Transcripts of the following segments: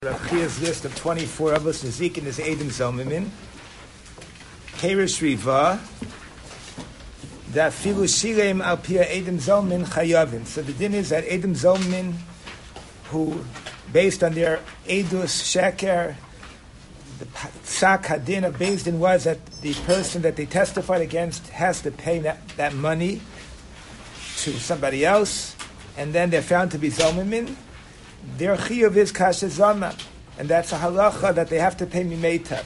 Rav Chia's list of 24 Avos Nezikin is Edom Zomimin. Keresh Riva. That Filu Shilem Al Pia Edom Zomin Chayavim. So the din is that Edom Zomin, who, based on their Edus Sheker, the Psak Hadin of Beis Din was that the person that they testified against has to pay that money to somebody else, and then they're found to be Zomimin. Their chiyuv is kasha zama, and that's a halacha that they have to pay mimeitav.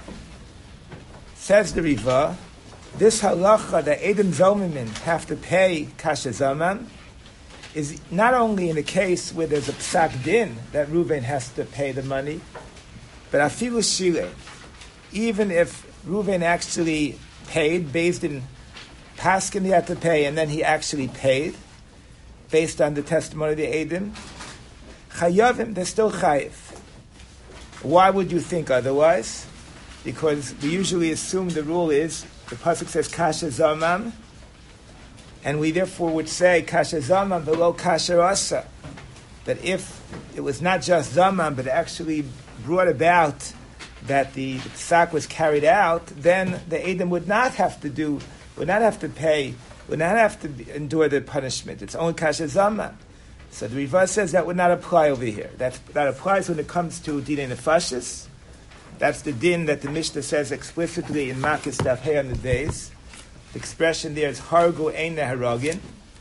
Says the Riva, this halacha that Edom Zomimin have to pay kasha zama is not only in a case where there's a psak din that Reuven has to pay the money, but afilu shile, even if Reuven actually paid, based in paskin he had to pay, and then he actually paid, based on the testimony of the Edom, Chayavim, they're still chayiv. Why would you think otherwise? Because we usually assume the rule is, the pasuk says kasha zamam, and we therefore would say kasha zamam below kasha asa. That if it was not just zamam, but actually brought about that the psak was carried out, then the Edom would not have to pay, would not have to endure the punishment. It's only kasha zamam. So the Riva says that would not apply over here. That applies when it comes to dinei nefashis. That's the din that the Mishnah says explicitly in Makis Daf Hey on the days. The expression there is hargu ein neharagin.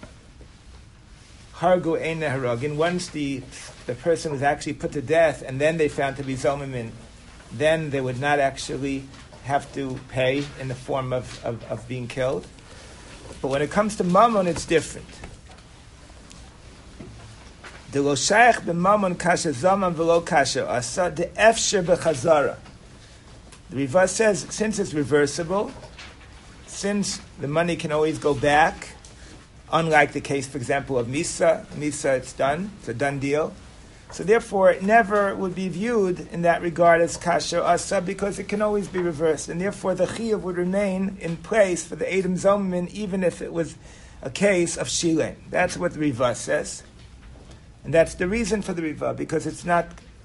Hargu ein neharagin. Once the person was actually put to death and then they found to be zomimin, then they would not actually have to pay in the form of being killed. But when it comes to mammon, it's different. The lo shaykh b'mamon kasha zaman v'lo kasha asa the efsher b'chazara. The Riva says, since it's reversible, since the money can always go back, unlike the case, for example, of Misa, it's done, it's a done deal. So therefore, it never would be viewed in that regard as kasha asa because it can always be reversed, and therefore the chiyuv would remain in place for the Edom Zomin even if it was a case of shilem. That's what the Riva says. And that's the reason for the Riva, because it's not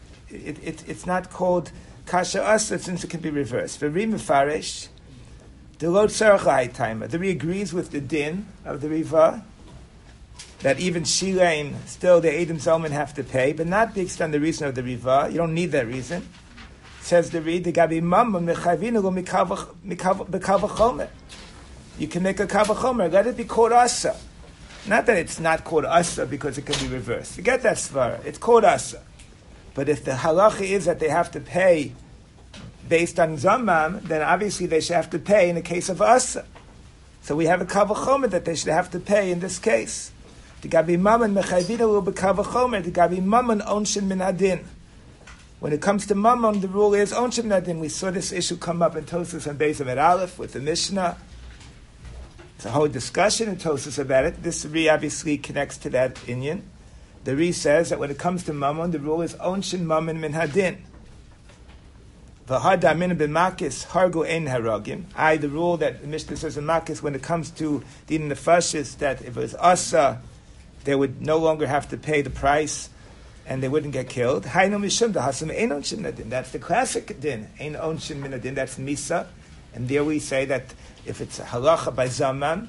called kasha asa since it can be reversed. V'ri mefarish, the lo tzarech la'haytaima. The Ri agrees with the din of the Riva that even shilem, still the Edom Zomin have to pay, but not based on the reason of the Riva. You don't need that reason. Says the Ri, the gabi mamon mechayvinu lo mikavachomer. You can make a kavachomer. Let it be called asa. Not that it's not called asa because it can be reversed. Forget that svara. It's called asa. But if the halacha is that they have to pay based on zamam, then obviously they should have to pay in the case of asa. So we have a kavachomer that they should have to pay in this case. The gabi mammon mechayvina will be kavachomer. The gabi mammon onshin min adin. When it comes to mammon, the rule is onshin min adin. We saw this issue come up in Tosas and Beis Amid Aleph with the Mishnah. It's a whole discussion in Tosas about it. This Ri obviously connects to that inyan. The Ri says that when it comes to mammon, the rule is onshin mammon min hadin. V'hada min b'makis hargu ein haragim. The rule that the Mishnah says in Makis when it comes to din nefashis, that if it was asa, they would no longer have to pay the price and they wouldn't get killed. Hainu mishum dahasam ein onshin min hadin. That's the classic din. Ein onshin min hadin. That's misa. And there we say that if it's a halacha by zaman,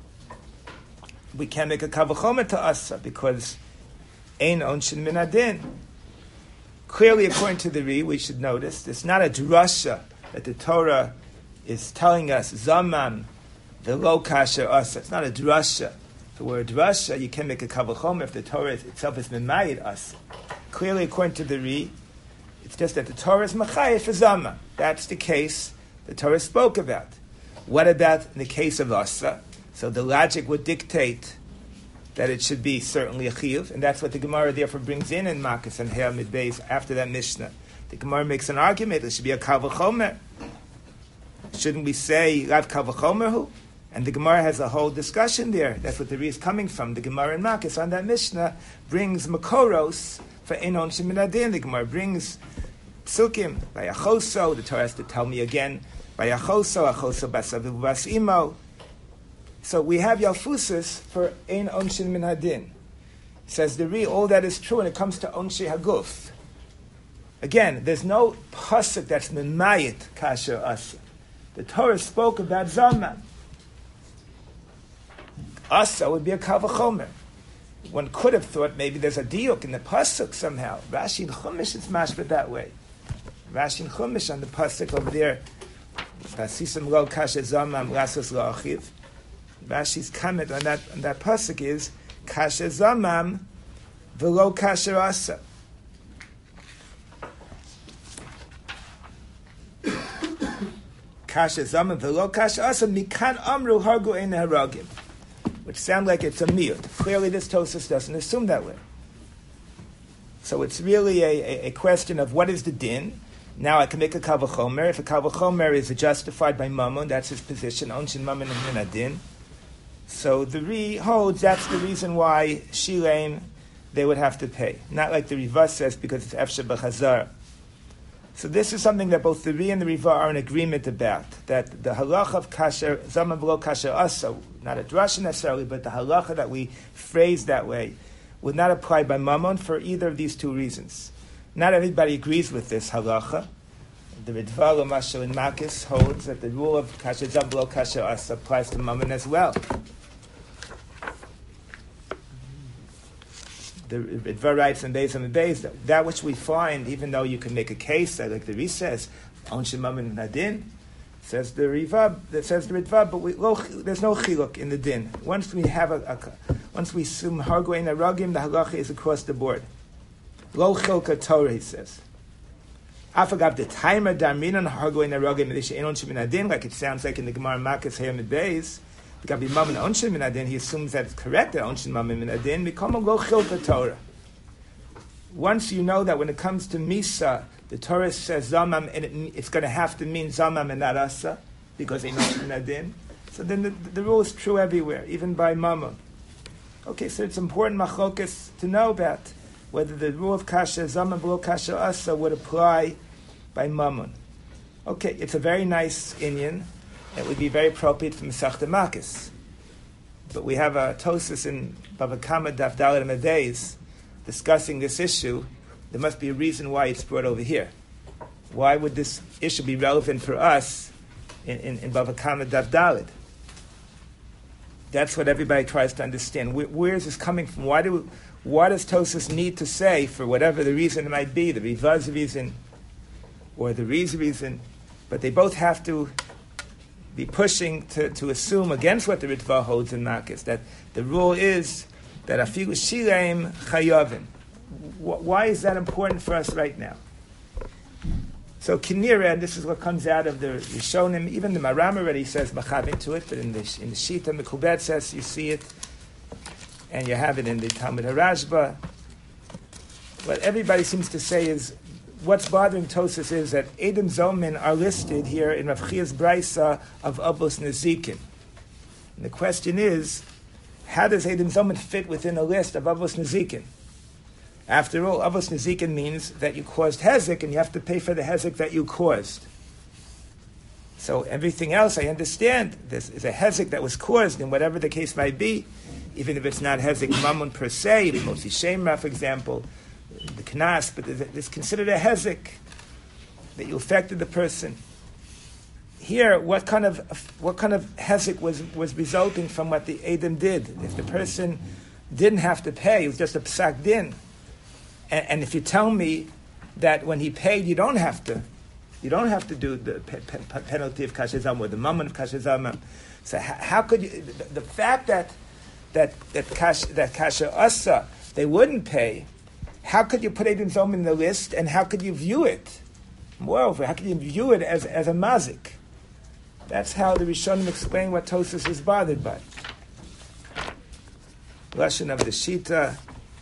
we can't make a kavachomer to asa because ein onshin min adin. Clearly, according to the Ri, we should notice it's not a drasha that the Torah is telling us zaman the lo kasher asa. It's not a drasha. The word drasha, you can make a kavachomer if the Torah itself is memayid asa. Clearly, according to the Ri, it's just that the Torah is machayef for zaman. That's the case the Torah spoke about. What about in the case of asa? So the logic would dictate that it should be certainly a chiyuv, and that's what the Gemara therefore brings in Makis and Her Midbeis after that Mishnah. The Gemara makes an argument, it should be a kavachomer. Shouldn't we say lav kavachomer? And the Gemara has a whole discussion there. That's what the Ri is coming from. The Gemara in Makis on that Mishnah brings makoros for ein onshin min adin. The Gemara brings psukim by achoso. The Torah has to tell me again by achoso basaviv basimo. So we have yalfusis for ein onshin min hadin. Says the Ri, all that is true when it comes to onshi haguf. Again, there's no pasuk that's memayit kasher asa. The Torah spoke about zaman. Asa would be a kal v'chomer. One could have thought maybe there's a diuk in the pasuk somehow. Rashi and Chumash is mashbet that way. Rashi and Chumash on the pasuk over there. Vasisam lo kasher zaman lasos lo achiv. Rashi's comment on that pasuk is kasher zaman v'lo kasher asa. Kasher zaman v'lo kasher asa mikan amru hargu ein haragim, which sound like it's a miyut. Clearly, this Tosfos doesn't assume that way. So it's really a question of what is the din. Now I can make a kal v'chomer. If a kal v'chomer is justified by mammon, that's his position. Onshin mammon and min adin. So the Ri holds that's the reason why Shilem they would have to pay. Not like the Riva says because it's Efshe b'chazar. So this is something that both the Ri and the Riva are in agreement about. That the halacha of kasher, zaman v'lo kasher asa, not a drasha necessarily, but the halacha that we phrase that way would not apply by mammon for either of these two reasons. Not everybody agrees with this halacha. The Ritva Lamashal in Makis holds that the rule of kasher zaman v'lo kasher asa applies to mammon as well. The Ritva writes in Beis and Beis that which we find, even though you can make a case that, like the Ri says, Onshin Mammon Nadin, says the Ritva, but there's no chiluk in the din. Once we assume hargu ein haragim, the halacha is across the board. Lo chilka Torah, he says. Afagav the timer darminan hargu ein haragim l'isha ein onshin min adin, like it sounds like in the Gemara Makis here in Beis. Gabi Mammon Onshin Min Adin, he assumes that it's correct that Onshin Mammon Min Adin, become a lo chilka Torah. Once you know that when it comes to Misa, the Torah says Zamam, and it's going to have to mean Zamam and not Asa, because they know Min Adin. So then the rule is true everywhere, even by Mammon. Okay, so it's important machlokas to know about whether the rule of Kasha Zamam below Kasha Asa would apply by Mammon. Okay, it's a very nice inyan. It would be very appropriate for Masechta Makis. But we have a Tosfos in Bava Kama Daf Dalet Amud discussing this issue. There must be a reason why it's brought over here. Why would this issue be relevant for us in Bava Kama Daf Dalet? That's what everybody tries to understand. Where is this coming from? Why does Tosfos need to say, for whatever the reason it might be, the Riva's reason or the Ri's reason, but they both have to be pushing to assume against what the Ritva holds in Makis, that the rule is that afilu shilem chayavin. Why is that important for us right now? So Kinira, and this is what comes out of the Rishonim, even the Maram already says machavin to it, but in the Shita, Mekubet says you see it, and you have it in the Talmud HaRashba. What everybody seems to say is, what's bothering Tosfos is that Edom Zomin are listed here in Rav Chia's Braisa of Avos Nezikin. And the question is, how does Edom Zomin fit within a list of Avos Nezikin? After all, Avos Nezikin means that you caused hezek and you have to pay for the hezek that you caused. So everything else, I understand, this is a hezek that was caused, and whatever the case might be, even if it's not hezek mammon per se, Motzi Shemra, for example, the knas, but it's considered a hezek that you affected the person. Here, what kind of hezek was resulting from what the Edom did? If the person didn't have to pay, it was just a psak din. And if you tell me that when he paid, you don't have to do the penalty of kashezam or the mammon of kashezam. So how could you? The fact that kasha asa they wouldn't pay. How could you put Edom Zom in the list, and how could you view it? Moreover, how could you view it as a mazik? That's how the Rishonim explain what Tosfos is bothered by. Lashon of the Shita.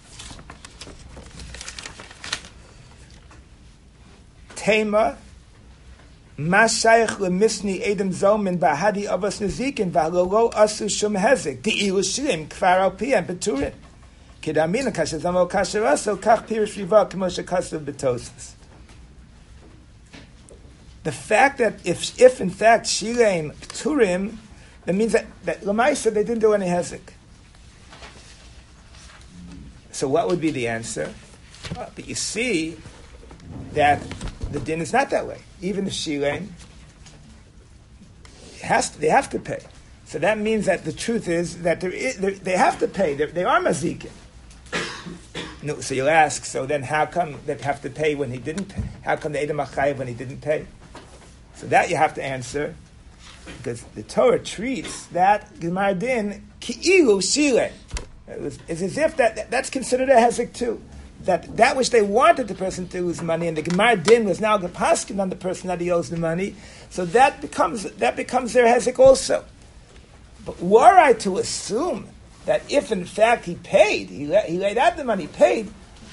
Tema, Mashayach lemisni Edom Zomin bahadi avos nezikin v'halolo asu shum hezek di'ilu shirim kvar al piyam beturin. Kedamina kashazamo kasharaso kach pirish riva k'moshe kasav b'Tosfos. The fact that if in fact shilem turim, that means that l'maisa they didn't do any hezek. So what would be the answer? But you see, that the din is not that way. Even if shilem, they have to pay. So that means that the truth is that they have to pay. They are mazikin. No, so you'll ask, so then how come they have to pay when he didn't pay? How come the Edom HaChayev when he didn't pay? So that you have to answer, because the Torah treats that Gemar Din ki'ilu shilem. It's as if that's considered a hezek too. That which they wanted the person to lose money, and the Gemar Din was now gepaskin on the person that he owes the money, so that becomes their hezek also. But were I to assume that if in fact he paid, he laid out the money, paid,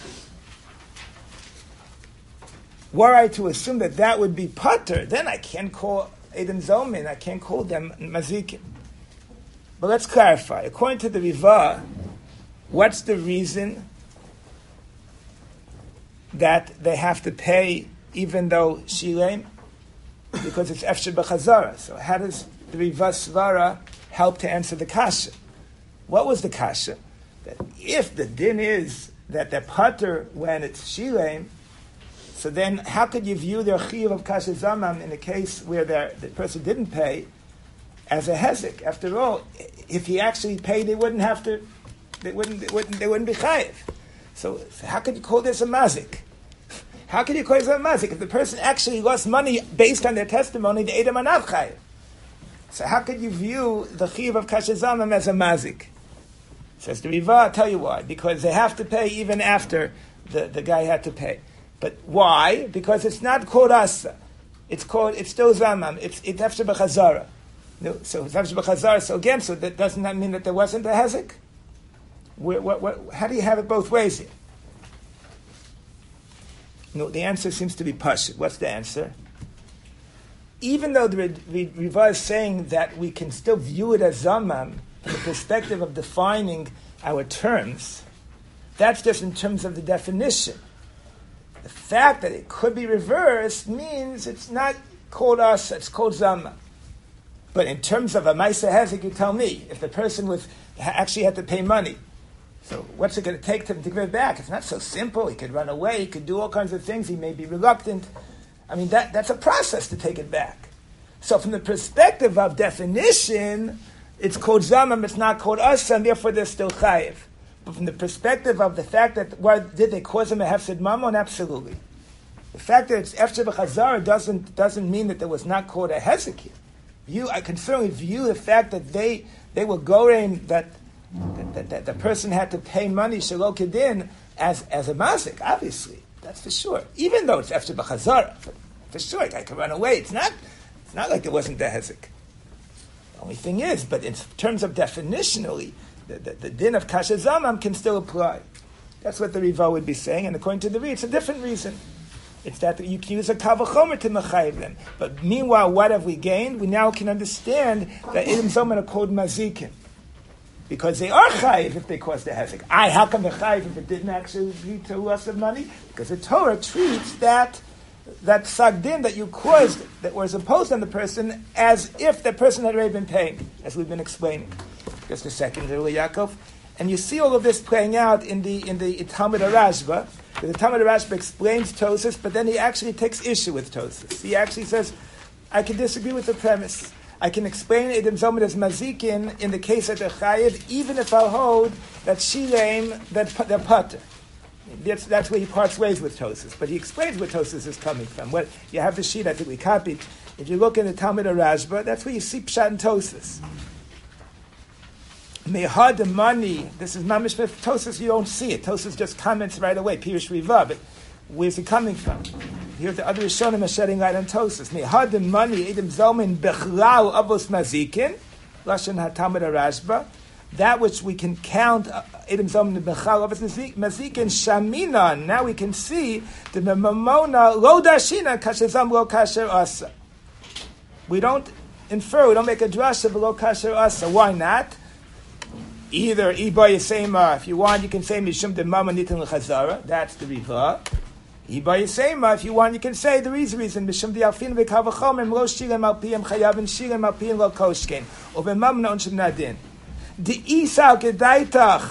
were I to assume that would be pater, then I can't call Edom Zomin, I can't call them mazikin. But let's clarify. According to the Riva, what's the reason that they have to pay even though shilem? Because it's efshir b'chazara. So how does the Riva Svara help to answer the kasha? What was the kasha? That if the din is that they're pater when it's shilem, so then how could you view their chiyuv of kasha zamam in a case where the person didn't pay as a hezek? After all, if he actually paid, they wouldn't have to. They wouldn't be chayiv. So how could you call this a mazik? How can you call this a mazik if the person actually lost money based on their testimony? The edom are not chayiv. So how could you view the chiyuv of kasha zamam as a mazik? Says the Riva, I'll tell you why. Because they have to pay even after the guy had to pay. But why? Because it's not called asa. It's still zamam. It's efshir b'chazara. No, so it's efshir b'chazara. So again, so that doesn't that mean that there wasn't a hezek? How do you have it both ways here? No, the answer seems to be pashut. What's the answer? Even though the Riva is saying that we can still view it as zamam from the perspective of defining our terms, that's just in terms of the definition. The fact that it could be reversed means it's not called us, it's called zamam. But in terms of a ma'aseh hezek, you tell me, if the person actually had to pay money, so what's it going to take to give it back? It's not so simple. He could run away. He could do all kinds of things. He may be reluctant. I mean, that's a process to take it back. So from the perspective of definition, it's called zamam, it's not called us, and therefore they're still chayiv. But from the perspective of the fact that, why did they cause him a hefsed mammon? Absolutely. The fact that it's efshir b'chazara doesn't mean that there was not called a hezek here. I can certainly view the fact that they were going that the person had to pay money shelo kedin as a mazik, obviously. That's for sure. Even though it's efshir b'chazara, for sure, I can run away. It's not like it wasn't the hezek. The only thing is, but in terms of definitionally, the din of kasha zamam can still apply. That's what the Riva would be saying, and according to the Riva, it's a different reason. It's that you can use a kavachomer to mechayiv them. But meanwhile, what have we gained? We now can understand that Edom Zoman are called mazikin. Because they are chayiv if they caused the hezek. How come they're chayiv if it didn't actually lead to loss of money? Because the Torah treats that sagdin that you caused, that was imposed on the person, as if the person had already been paying, as we've been explaining. Just a second, Yaakov. And you see all of this playing out in the Talmud Rashba. The Talmud Rashba explains Tosas, but then he actually takes issue with Tosas. He actually says, I can disagree with the premise. I can explain Edom Zomer as mazikin in the case of the chayiv, even if I hold that shilem, that they're pater. That's where he parts ways with Tosas. But he explains where Tosas is coming from. What you have the sheet I think we copied. If you look in the Talmud Rashba, that's where you see Pshat and Tosas. Mehad the money. This is mamish with Tosas. You don't see it. Tosas just comments right away. Pirush Riva. But where's it coming from? Here the other Rishonim are shedding light on Tosas. Mehad the money. Edom Zomin bechlal avos mazikin. Lashon HaTalmud Rashba. That which we can count Edom Zomin bechlal avos mazikin shaminan. Now we can see the mamona lo dashina kashezam lo kasher asa. We don't infer. We don't make a drasha below kasher asa. Why not? Either Iba Yisema, if you want, you can say Mishum de Mama Nitin L'Chazara. That's the Riva. Iba Yisema, if you want, you can say the reason Mishum de Alfin V'Kavachom Lo Shilem Al Piyam Chayavin Shilem Al Piyam Lo Koshken Ove Mamna On Shem Nadin. The Isa Gedaitach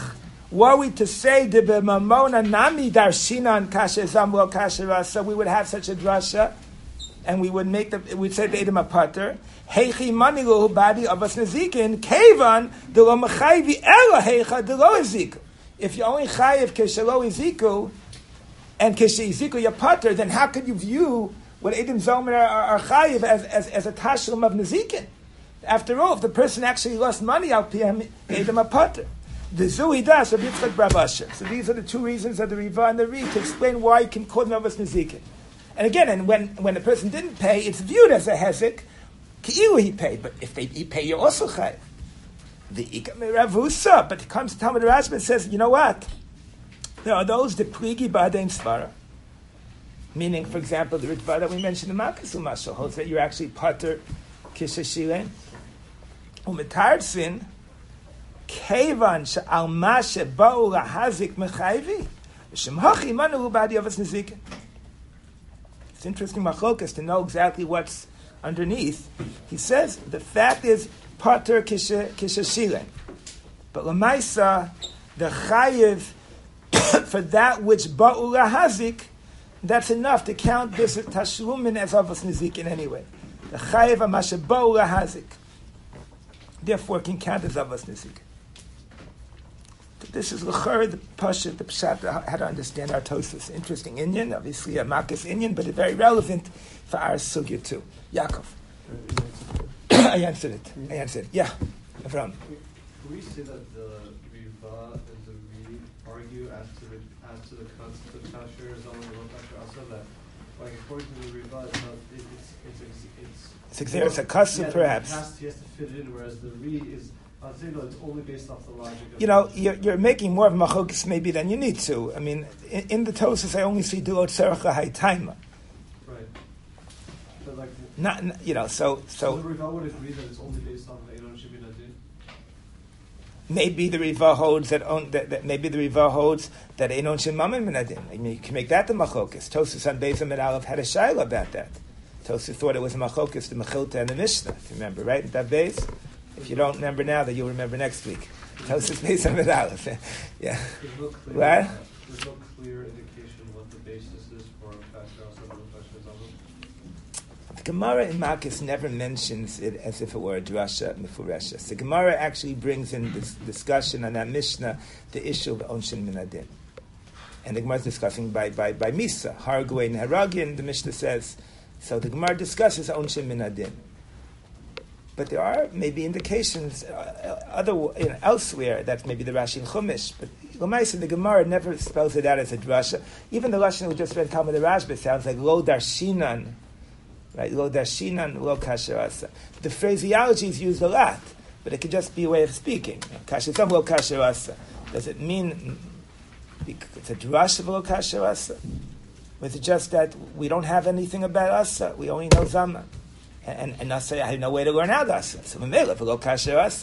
Were we to say the mamona nami darshinan kasher zamlo kasher rasa, we would have such a drasha, and we would we'd say the edom apater. Heichi manilu badi avas nezikin kevan de lo mechayvi ela heicha de lo eziku. If you only chayiv keshelo eziku and keshe eziku yapater, then how could you view what edom zomer are chayiv as a tashlum of nezikin? After all, if the person actually lost money, I'll pay him edom apater. The Zui Das of Yitzchak Bar Asher. So these are the two reasons of the Riva and the Ri to explain why you can call them Avos Nezikin. And again, and when the person didn't pay, it's viewed as a hezek. Ki'ilu he paid, but if he pay, you're also chayiv. The Ika Meravusa, but it comes to Talmud Rashba and says, you know what? There are those the pligi ba'adein svara. Meaning, for example, the Ritva that we mentioned in Malkus Umashal holds that you're actually pater kishashilen. Umetard sin. Kevan she'al ma sheba'u lahazik mechayvi, v'shemhachi manu ba'adi avos nezikin. It's interesting machlokas to know exactly what's underneath. He says the fact is pater kishashilen, but lamaisa the chayiv for that which ba'u lahazik, that's enough to count this tashlumin as avos nezikin anyway. The chayiv ma sheba'u lahazik, therefore can count as avos nezikin. This is l'chor, the pasha, the pshat, how to understand our Tosfos. Interesting Indian, obviously a Makis Indian, but it's very relevant for our sugya too. Yaakov. I answered it. Yeah, Avram. Can we say that the Riva and the Ri argue as to the concept of kasher is only one kasher also that, like according to the Riva, it's a kasser perhaps. He has to fit it in, whereas the Ri is. It's only based off the logic of you're making more of machokis maybe than you need to. I mean, in the Tosfos, I only see duot tzeracha haytaima. Right. But like, so the Riva would agree that it's only based off the Einon Shemin Adin. Maybe the Riva holds that maybe the Riva holds that Einon Shemamin Min Adin. I mean, you can make that the machokis. Tosfos on Beis Amid Aleph had a shaila about that. Tosfos thought it was a machokis, the Mechilta and the Mishnah. If you remember, right? That Beis. If you don't remember now, then you'll remember next week. Tosfos Beis Amid Aleph. Yeah. What? There's no clear indication what the basis is for kasher also and kasher zavu. The Gemara in Makis never mentions it as if it were a drasha mefureshes. The Gemara actually brings in this discussion on that Mishnah the issue of onshin min adin, and the Gemara is discussing by Misa Harguay and Haragin. The Mishnah says so. The Gemara discusses onshin min adin. But there are maybe indications elsewhere that maybe the Rashi and Chumash. But Lamaisa, the Gemara never spells it out as a drasha. Even the Lashon we just read Talmud Rashba sounds like lo darshinan, right? Lo darshinan, lo kasher asa. The phraseology is used a lot, but it could just be a way of speaking. Kasher sam lo kasher asa. Does it mean it's a drasha of lo kasher asa? Or is it just that we don't have anything about asa? We only know zaman. And not say I have no way to learn how asa. So Mamela for lo kasher asa.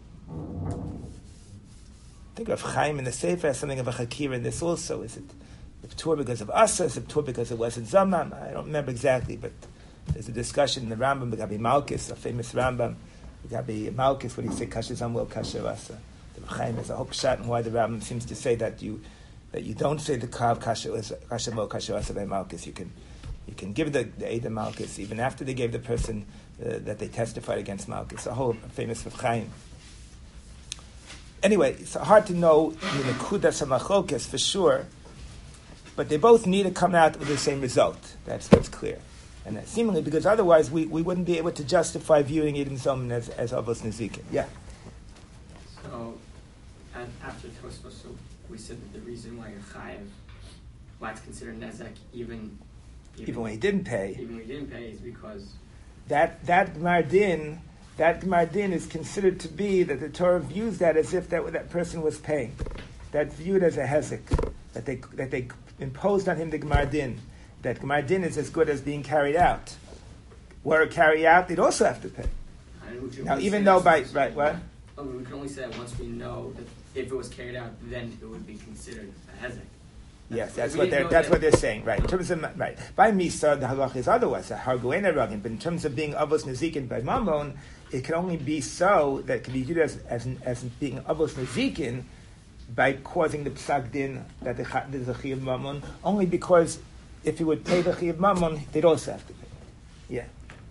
Think of Chaim in the Sefer has something of a chakir in this also. Is it the Ptur because of asa? Is it Ptur because it wasn't zaman? I don't remember exactly, but there's a discussion in the Rambam. Gabi Malkis, a famous Rambam. Gabi Malkis, when he say kasher zam lo kasher asa. The Chaim has a whole shot and why the Rambam seems to say that you don't say the kav kasher lo kasher asa by Malkis. You can give the Eidah Malkus even after they gave the person that they testified against Malkus. A whole famous of Chaim. Anyway, it's hard to know the Kudas HaMachlokas for sure, but they both need to come out with the same result. That's clear. And that seemingly, because otherwise we wouldn't be able to justify viewing Edom Zoman as Avos Nezikin. Yeah. So, after Tosfos, so we said that the reason why you're chayiv, why it's considered nezek, even when he didn't pay. Even when he didn't pay is because that Mardin is considered to be that the Torah views that as if that person was paying. That's viewed as a hezek, that they imposed on him the Gmardin. That Gmardin is as good as being carried out. Were it carried out, they'd also have to pay. Now, even though we can only say that once we know that if it was carried out, then it would be considered a hezek. Yes, that's what they're saying, right? In terms of by Misa, the halach is otherwise. Harguena ragin, but in terms of being avos nezikin by Mammon, it can only be so that it can be viewed as being avos nezikin by causing the psak din that there's a chiyuv mammon, only because if he would pay the chiyuv mammon, they'd also have to pay. Yeah.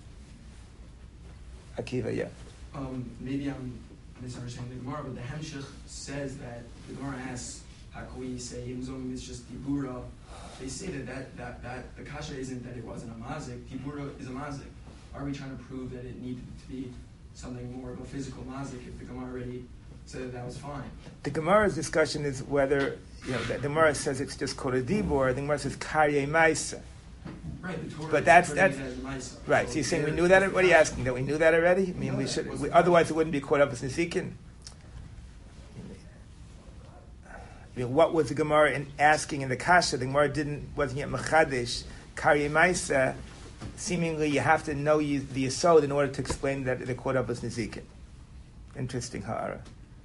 Akiva, yeah. Maybe I'm misunderstanding the Gemara, but the Hemshech says that the Gemara asks, how can we say Himzom is just Dibura? They say that the kasha isn't that it wasn't a mazik. Dibura is a mazik. Are we trying to prove that it needed to be something more of a physical mazik if the Gemara already said that was fine? The Gemara's discussion is whether, the Gemara says it's just called a dibur, the Gemara says karye maisa. Right, the Torah but that's maisa. Right. So you're saying we knew that? What are you asking? That we knew that already? I mean, otherwise it wouldn't be caught up as Nezikin. What was the Gemara asking in the Kasha? The Gemara wasn't yet Mechadish, Karye Maisa. Seemingly, you have to know the Yesod in order to explain that they're caught up as Nezikin. Interesting Ha'ara.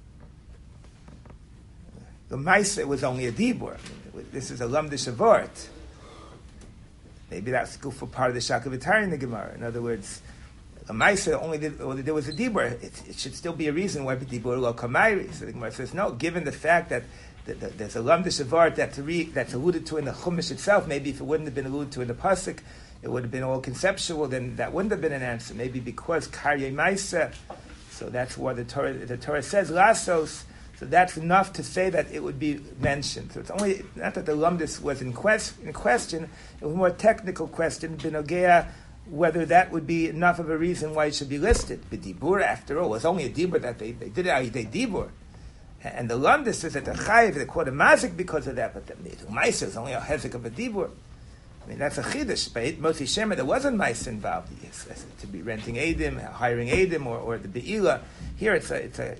The Maisa was only a Dibur. This is a Lamdish Avort. Maybe that's good for part of the Shakavitar in the Gemara. In other words, a Maisa only there was a Dibur. It should still be a reason why the Dibur lo Kamairi. So the Gemara says, no, given the fact that there's a Lamdish Avort that's alluded to in the Chumash itself, maybe if it wouldn't have been alluded to in the Pasuk, it would have been all conceptual, then that wouldn't have been an answer. Maybe because Karye Maisa, so that's what the Torah says, Lasos, so that's enough to say that it would be mentioned. So it's only, not that the Lumdis was in question, it was a more technical question, Binogea, whether that would be enough of a reason why it should be listed. The Dibur, after all, was only a Dibur that they did it, they Dibur. And the Lumdis says that the Chayiv, they called a Mazik because of that, but the Maisa is only a Hezek of a Dibur. I mean, that's a Chiddush. By Moshe Shemer, there wasn't Maisa involved. Yes, to be renting Edim, hiring Edim, or the Be'ila. Here it's a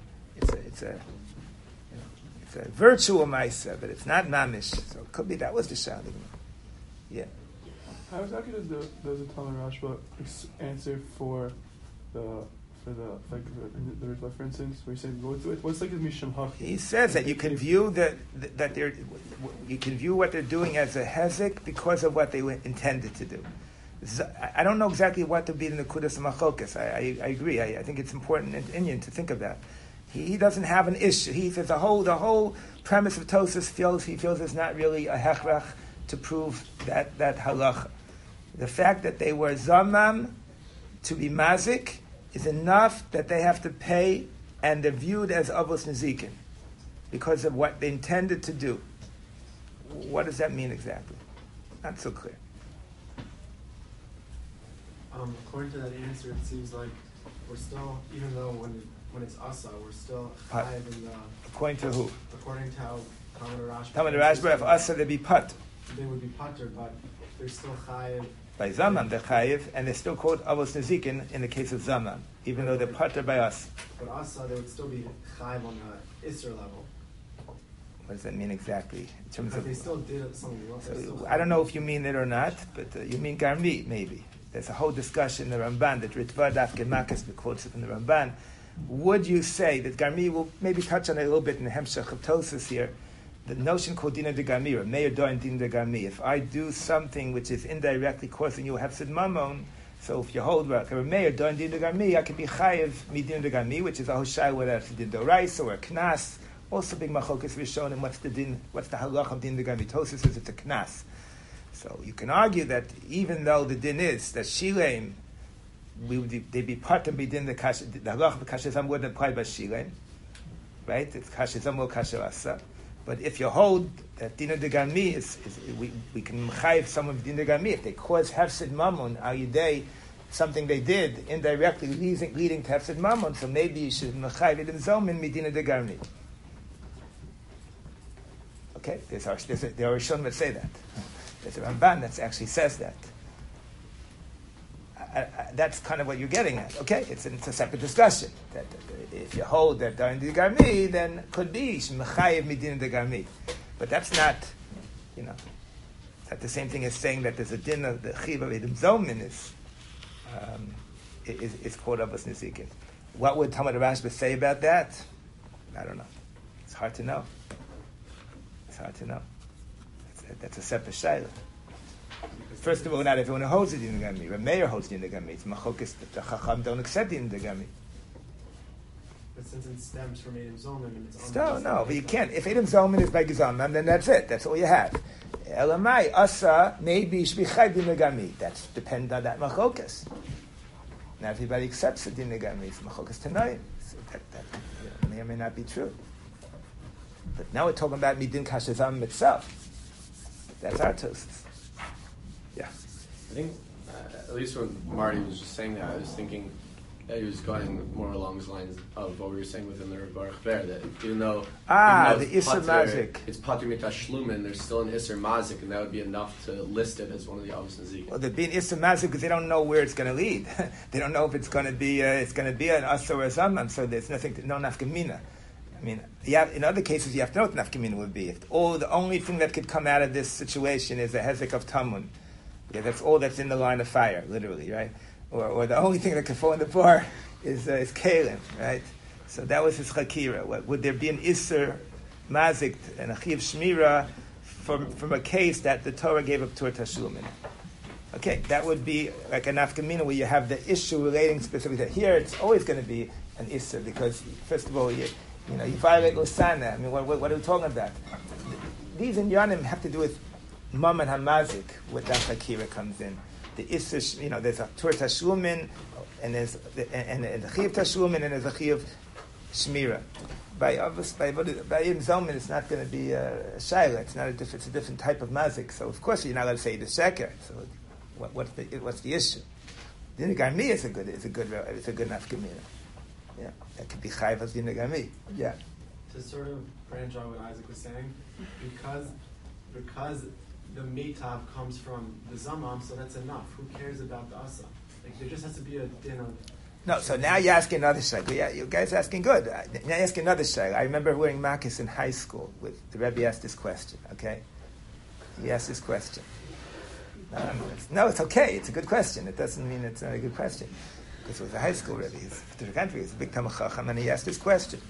virtual Maisa, but it's not Mamish. So it could be that was the Shalim. Yeah. How exactly does the Talmud Rashba answer for the Ritva, for instance, where you say what's like the Misham Hach? He says that you can view you can view what they're doing as a hezek because of what they were intended to do. I don't know exactly what to be in the Kudas Machokas. I agree. I think it's important in Indian to think of that. He doesn't have an issue. He says the whole premise of Tosas feels it's not really a hechrach to prove that halacha. The fact that they were zamam to be mazik is enough that they have to pay, and they're viewed as avos nezikin because of what they intended to do. What does that mean exactly? Not so clear. According to that answer, it seems like we're still, even though when it's asa, we're still chayiv in the. According to who? According to how Talmud Rashba, if asa, they'd be pat. They would be pater, but they're still chayiv. By Zaman, they're chayiv, and they're still called avos nezikin in the case of Zaman, even though they're pater by us. But asa, they would still be chayiv on the Isser level. What does that mean exactly? In terms of they still did something else. So, I don't know if you mean it or not, but you mean Garmi, maybe. There's a whole discussion in the Ramban that Ritva Daf Gemakas quotes it from the Ramban. Would you say that Garmi will maybe touch on it a little bit in the Hemshech of Tosas here? The notion called Dina de Garmi, or Meir Doin Dina de Garmi. If I do something which is indirectly causing you Hefsid Mammon, so if you hold back, or Meir Doin Dina de Garmi, I could be Chayiv Midin de Garmi, which is a Hoshai, whether it's a Din Doraisa or a Knas. Also, big Machokas Rishon, and what's the halach of Din de Garmi? Tosas says it's a Knas. So you can argue that even though the din is that Shileim, they'd be part of Midin the Kasha, the halach of Kasha Zam wouldn't apply by Shileim, right? It's Kasha Zam or Kasha Asa. But if you hold that Dina de Garmi we can mechayiv someone with Dina de Garmi if they cause Hefsid Mammon al Yidei, something they did indirectly leading to Hefsid Mammon, so maybe you should mechayiv it in Zomin Medina de Garmi. Okay, there are Rishon that say that. There's a Ramban that actually says that. That's kind of what you're getting at. Okay, it's a separate discussion. That if you hold that Darin de Garmi, then could be Mechayev Medina de Garmi. But that's not, that's the same thing as saying that there's a din of the Chiv of Edim Zomin is called Avos Nezikin. What would Talmud Rashba say about that? I don't know. It's hard to know. That's a separate shayla. First of all, not everyone holds it in the Gami. Rameir holds it in the Gami. It's machokas that the Chacham don't accept it in the Gami. But since it stems from Adam Zolman and it's Still, no, but you can't. If Adam Zolman is by Gezalman, then that's it. That's all you have. Elamai, Asa, maybe Shbichai Dinagami. That's depend on that Machokas. Not everybody accepts the Dinagami. It's Machokas tonight. So that may or may not be true. But now we're talking about Midin Kashazam itself. That's our toast. Yeah. I think, at least when Marty was just saying that, I was thinking that he was going more along the lines of what we were saying within the Baruch Ber, that even though the Isser Mazik. It's Pater Mitashlumin, there's still an Isser Mazik, and that would be enough to list it as one of the Avos Nazik. Well, there'd be an Isser Mazik because they don't know where it's going to lead. They don't know if it's going to be an Asa or a Zaman, so there's no nafkamina. I mean, in other cases, you have to know what nafkamina would be. If the only thing that could come out of this situation is a hezek of tamun, yeah, that's all that's in the line of fire, literally, right? Or the only thing that could fall in the bar is kalim, right? So that was his chakira. Would there be an Isser Mazik and a Chiv Shmira from a case that the Torah gave up Tur Tashlumin? Okay, that would be like a nafkamina where you have the issue relating specifically to here. It's always going to be an Isser because, first of all, you violate Lusana. I mean, what are we talking about? These in Yanim have to do with Mam and Hamazik, where that chakira comes in. The Isser, there's a Tur Tashlumin, and there's the Chiv Tashlumin, and there's a Chiv Shmira. By Ibn Zalman, it's not going to be a Shaila. It's a different type of mazik. So of course you're not going to say the sheker. So what's the issue? Dinagami is a good nafkamina. Yeah, that could be chayv as dinagami. Yeah. To sort of branch on what Isaac was saying, because the mitav comes from the zamam, so that's enough. Who cares about the asa? Like there just has to be a din of. No, so now you're asking another shayla. Yeah, you guys are asking good. Now you're asking another shayla. I remember wearing makis in high school. The Rebbe asked this question. Okay, he asked this question. No, it's okay. It's a good question. It doesn't mean it's not a good question because it was a high school Rebbe. He's a different country. He's a big Talmid Chacham, and he asked this question.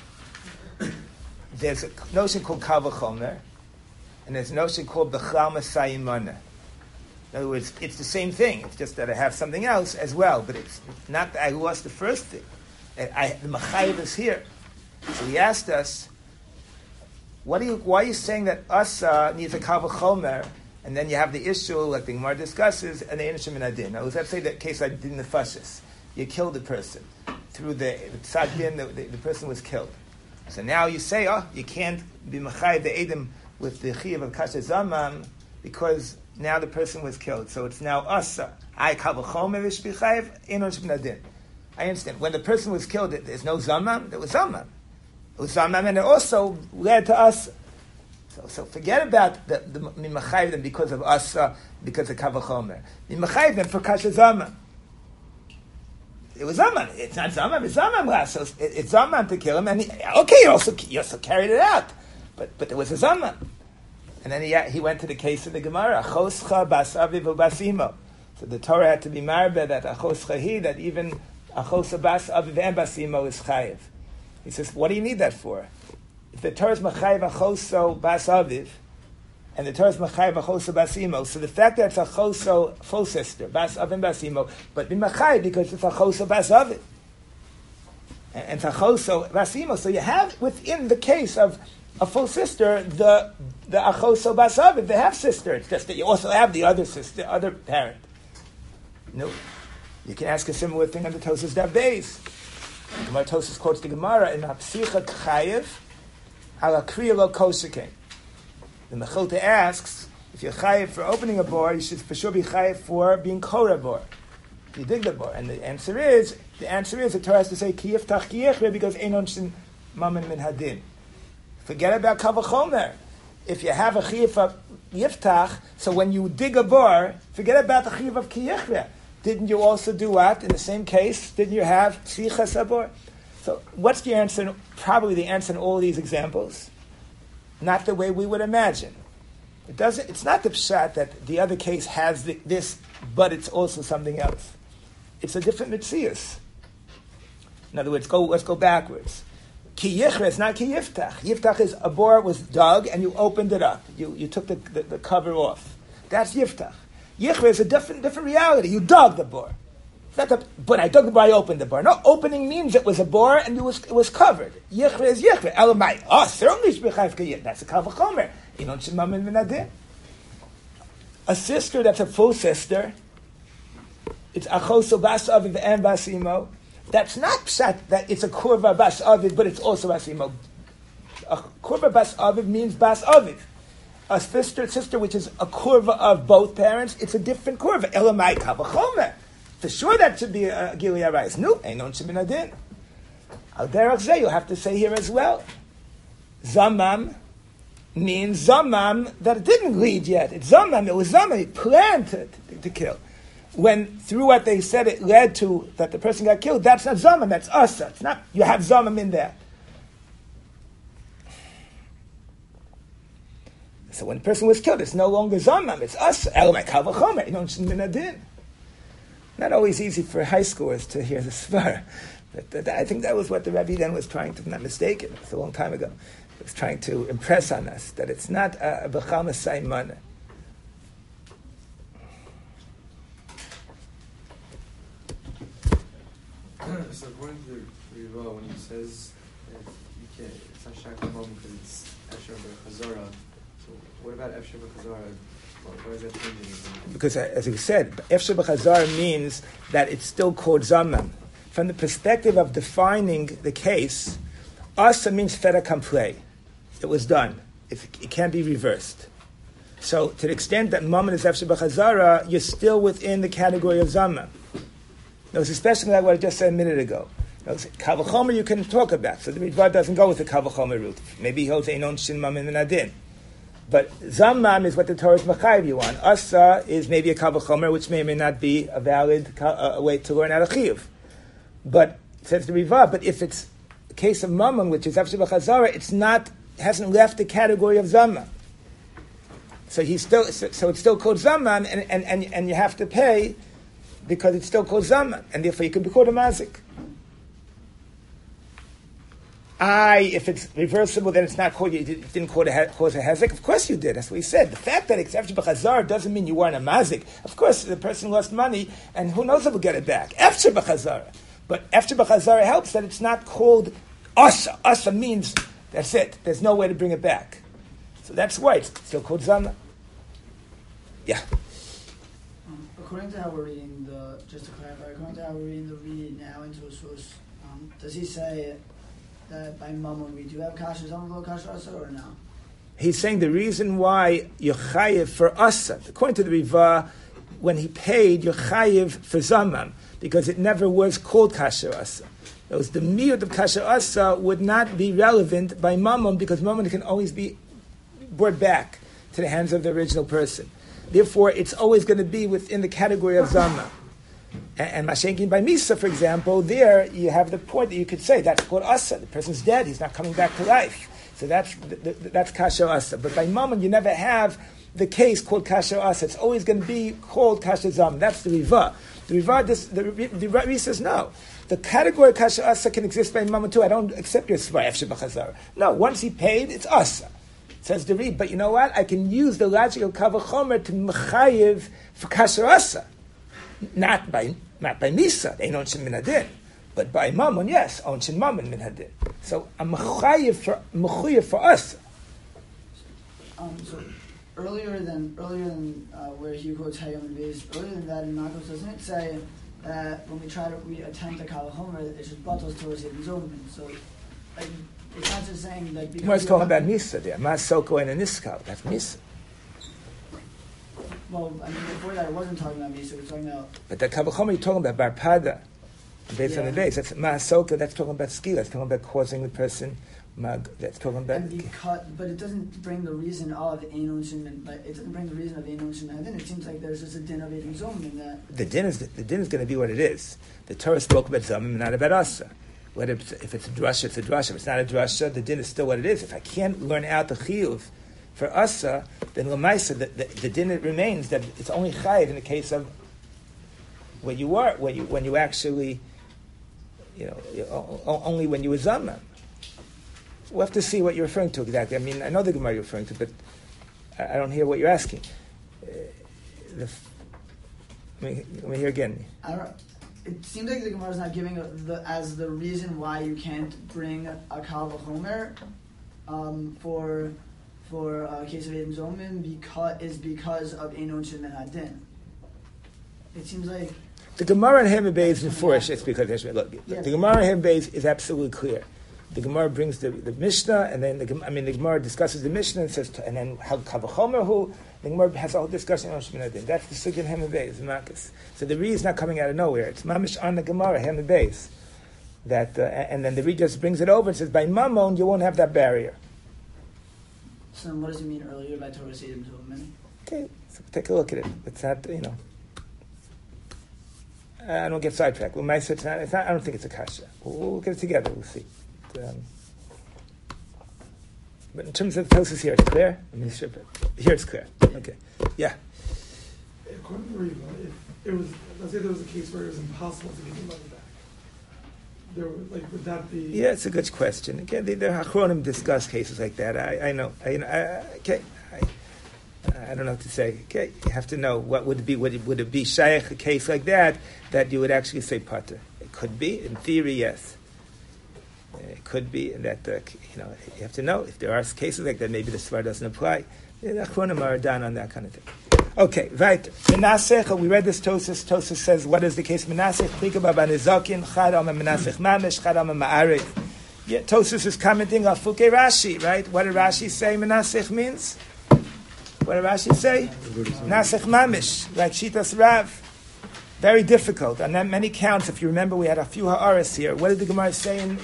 There's a notion called kal v'chomer, and there's a notion called b'chal masayim mana. In other words, it's the same thing. It's just that I have something else as well, but it's not that I lost the first thing. The machayev is here. So he asked us, why are you saying that asa needs a kal v'chomer, and then you have the issue, like the Gemara discusses, and the Einashim and Adin. Now, let's say that case I did in the Fashis. You killed the person. Through the Tzad Din, the person was killed. So now you say, you can't be machayev the Edom with the Chiyav of Kasha Zaman, because now the person was killed. So it's now asa. I kal v'chomer v'shbichayev, Einashim and Adin. I understand. When the person was killed, there's no Zaman. There was Zaman. It was Zaman, and it also led to asa. So forget about the mimachayev them because of asa, because of kal v'chomer. Mimachayev them for kasha zaman. It was zaman. It's not zaman. It's zaman last. So it's zaman to kill him. And you also carried it out, but there was a zaman. And then he went to the case of the Gemara. Achoscha bas aviv u'bas imo. So the Torah had to be marbe that achoscha he, that even achoscha bas aviv and bas imo is chayev. He says, what do you need that for? If the Torah is machayev achoso bas aviv, and the Torah is machayev achoso bas imo, so the fact that it's achoso full sister, bas aviv and bas imo, but be machayev because it's achoso bas aviv, and it's achoso bas imo. So you have within the case of a full sister the achoso bas aviv, the half sister. It's just that you also have the other sister, other parent. No, you can ask a similar thing on the Tosas Daf Beis. Gemara Tosas quotes the Gemara in Hapsicha Chayev. Ala kriya lo koshekein. The Mechilta asks, if you're chayiv for opening a bor, you should for sure be chayiv for being kora bor. You dig the bor. And the answer is, the Torah has to say, ki yiftach ki yechre, because einon shin mamen min hadin. Forget about kal v'chomer. If you have a chiyuv of yiftach, so when you dig a bor, forget about the chiyuv of ki yechre. Didn't you also do what? In the same case, didn't you have tzrichas habor? So what's the answer? Probably the answer in all of these examples. Not the way we would imagine. It's not the pshat that the other case has this, but it's also something else. It's a different mitzias. In other words, let's go backwards. Ki yichre is not ki yiftach. Yiftach is a bor was dug and you opened it up. You took the cover off. That's yiftach. Yichre is a different reality. You dug the bor. But I took the bar, I opened the bar. No, opening means it was a bar and it was covered. Yichre is yichre. Elamai. Certainly shbechayv kayit. That's a kal v'chomer. Inon shemamin v'nadin. A sister that's a full sister, it's achoso bas aviv and bas imo. That's not pshat that it's a kurva bas aviv, but it's also bas imo. A kurva bas aviv means bas aviv. A sister which is a kurva of both parents, it's a different kurva. Elamai kal v'chomer. For sure that should be a Gili Arayis. No, Einon Shemin Adin. Al Derech Zeh, you have to say here as well. Zamam means Zamam that it didn't lead yet. It's Zamam, it was Zamam, he planned to kill. When through what they said it led to that the person got killed, that's not Zamam, that's Asa. It's not, you have Zamam in there. So when the person was killed, it's no longer Zamam, it's Asa. Elamai Kal V'chomer, Einon Shemin Adin. Not always easy for high schoolers to hear the svar. But I think that was what the Rebbe then was trying to, if I'm not mistaken, it's a long time ago, he was trying to impress on us, that it's not a B'chal Masai Mana. So according to the Riva, when he says that you can't, it's not Shach Home because it's Efshar B'chazara, so what about Efshar B'chazara? Why is that changing? Because, as we said, Efshar B'chazar means that it's still called Zamam. From the perspective of defining the case, Asa means fait accompli. It was done. It can't be reversed. So, to the extent that Mammon is Efshar B'chazara, you're still within the category of Zamam. It's especially like what I just said a minute ago. Kal v'chomer you can talk about. So the Ritva doesn't go with the Kal v'chomer route. Maybe he holds Einon Shin Mammon and Adin. But Zamam is what the Torah is machayiv you on. Asa is maybe a kal v'chomer, which may or may not be a valid way to learn out of chiyuv. But says the Riva, but if it's a case of Mammon, which is Efshar B'chazara, it's not, hasn't left the category of Zamam. So it's still called Zamam, and you have to pay because it's still called Zamam, and therefore you can be called a mazik. If it's reversible, then it's not called, you didn't cause a hezek. Of course you did. That's what he said. The fact that it's Efshar B'chazar doesn't mean you weren't a mazik. Of course, the person lost money, and who knows if we'll get it back. Efshar B'chazar. But Efshar B'chazar helps that it's not called Asa. Asa means, that's it. There's no way to bring it back. So that's why it's still called Zama. Yeah. According to how we're reading just to clarify, according to how we're reading the read now into a source, does he say that by Mammon we do have kasher Zamam kasher Asa or no? He's saying the reason why you're chayiv for Asa, according to the Riva, when he paid, you're chayiv for Zamam, because it never was called kasher Asa. It was the miyut of kasher Asa would not be relevant by Mammon, because Mammon can always be brought back to the hands of the original person. Therefore, it's always going to be within the category of Zamam. And Mashenkin by Misa, for example, there you have the point that you could say that's called Asa. The person's dead; he's not coming back to life. So that's kasher Asa. But by Mammon, you never have the case called kasher Asa. It's always going to be called kasher Zamam. That's the Riva. The Riva says no. The category of kasher Asa can exist by Mammon too. I don't accept your svay Efshar B'chazar. No, once he paid, it's Asa. Says the Riva. But you know what? I can use the logic of kal v'chomer to mechayiv for kasher Asa. Not by Misa, they don't min hadin, but by Mammon, yes, onshin Mammon min hadin. So a mechuyev for us. So earlier than where he quotes Hayom and Beis, earlier than that in Makos, doesn't it say that when we attempt a kal v'chomer, it should battles towards it zomin? So it's not just saying that because We're talking about Misa there, Masoko and Aniskal. That's Misa. Well, I mean, before that, it wasn't talking about Misa. It was talking about. But the kal v'chomer you're talking about Barpada, based on the base. That's Masoka. That's talking about skill. That's talking about causing the person. That's talking about. But it doesn't bring the reason of Einon Shin. Like it doesn't bring the reason of Einon Shin. Then it seems like there's just a din of Einon Zom in that. The din is going to be what it is. The Torah spoke about Zamim, not about Asa. Whether if it's a drasha, it's a drasha. If it's not a drasha, the din is still what it is. If I can't learn out the chiyuv for Asa, then Lamaisa, the din remains that it's only chayiv in the case of when you actually, only when you were Zamam. We'll have to see what you're referring to exactly. I mean, I know the Gemara you're referring to, but I don't hear what you're asking. Let me hear again. it seems like the Gemara is not giving as the reason why you can't bring a kal v'chomer for a case of Edim Zomin because of Einon Shemin Hadin. It seems like the Gemara in Hema Beis is enforced. It's because the Gemara in Hema Beis is absolutely clear. The Gemara brings the Mishnah, and then the Gemara discusses the Mishnah and says, and then how Kavachomer who. The Gemara has a whole discussion on Shemin Hadin. That's the Sugya in Hema Beis, Marcus. So the Re is not coming out of nowhere. It's mamish on the Gemara Hema Beis. That and then the Re just brings it over and says, by Mammon you won't have that barrier. So what does it mean earlier by Torah Seidim Zomin? Okay, so take a look at it. It's not, I don't get sidetracked. Well, I don't think it's a kasha. We'll get it together. We'll see. But in terms of Tosfos here, it's clear. Here it's clear. Okay. Yeah. According to Riva, if it was, let's say there was a case where it was impossible to get the money back, would that be? Yeah, it's a good question. Again, the Achronim discuss cases like that. I know. Okay. I don't know what to say. Okay, you have to know what would it be. Would it be shaykh, a case like that you would actually say pater? It could be, in theory, yes. It could be that you have to know if there are cases like that. Maybe the svar doesn't apply. The Achronim are done on that kind of thing. Okay, right. Menasech. We read this Tosfos. Tosfos says, what is the case? Menasech. Chikaba banizakin. Chadam menasech mamish. Chadam ma'arif. Yet Tosfos is commenting on Fukei Rashi. Right? What did Rashi say? Menasech means. What did Rashi say? Nasech mamish, like Shitas Rav. Very difficult. On that many counts, if you remember, we had a few ha'aras here. What did the Gemara say in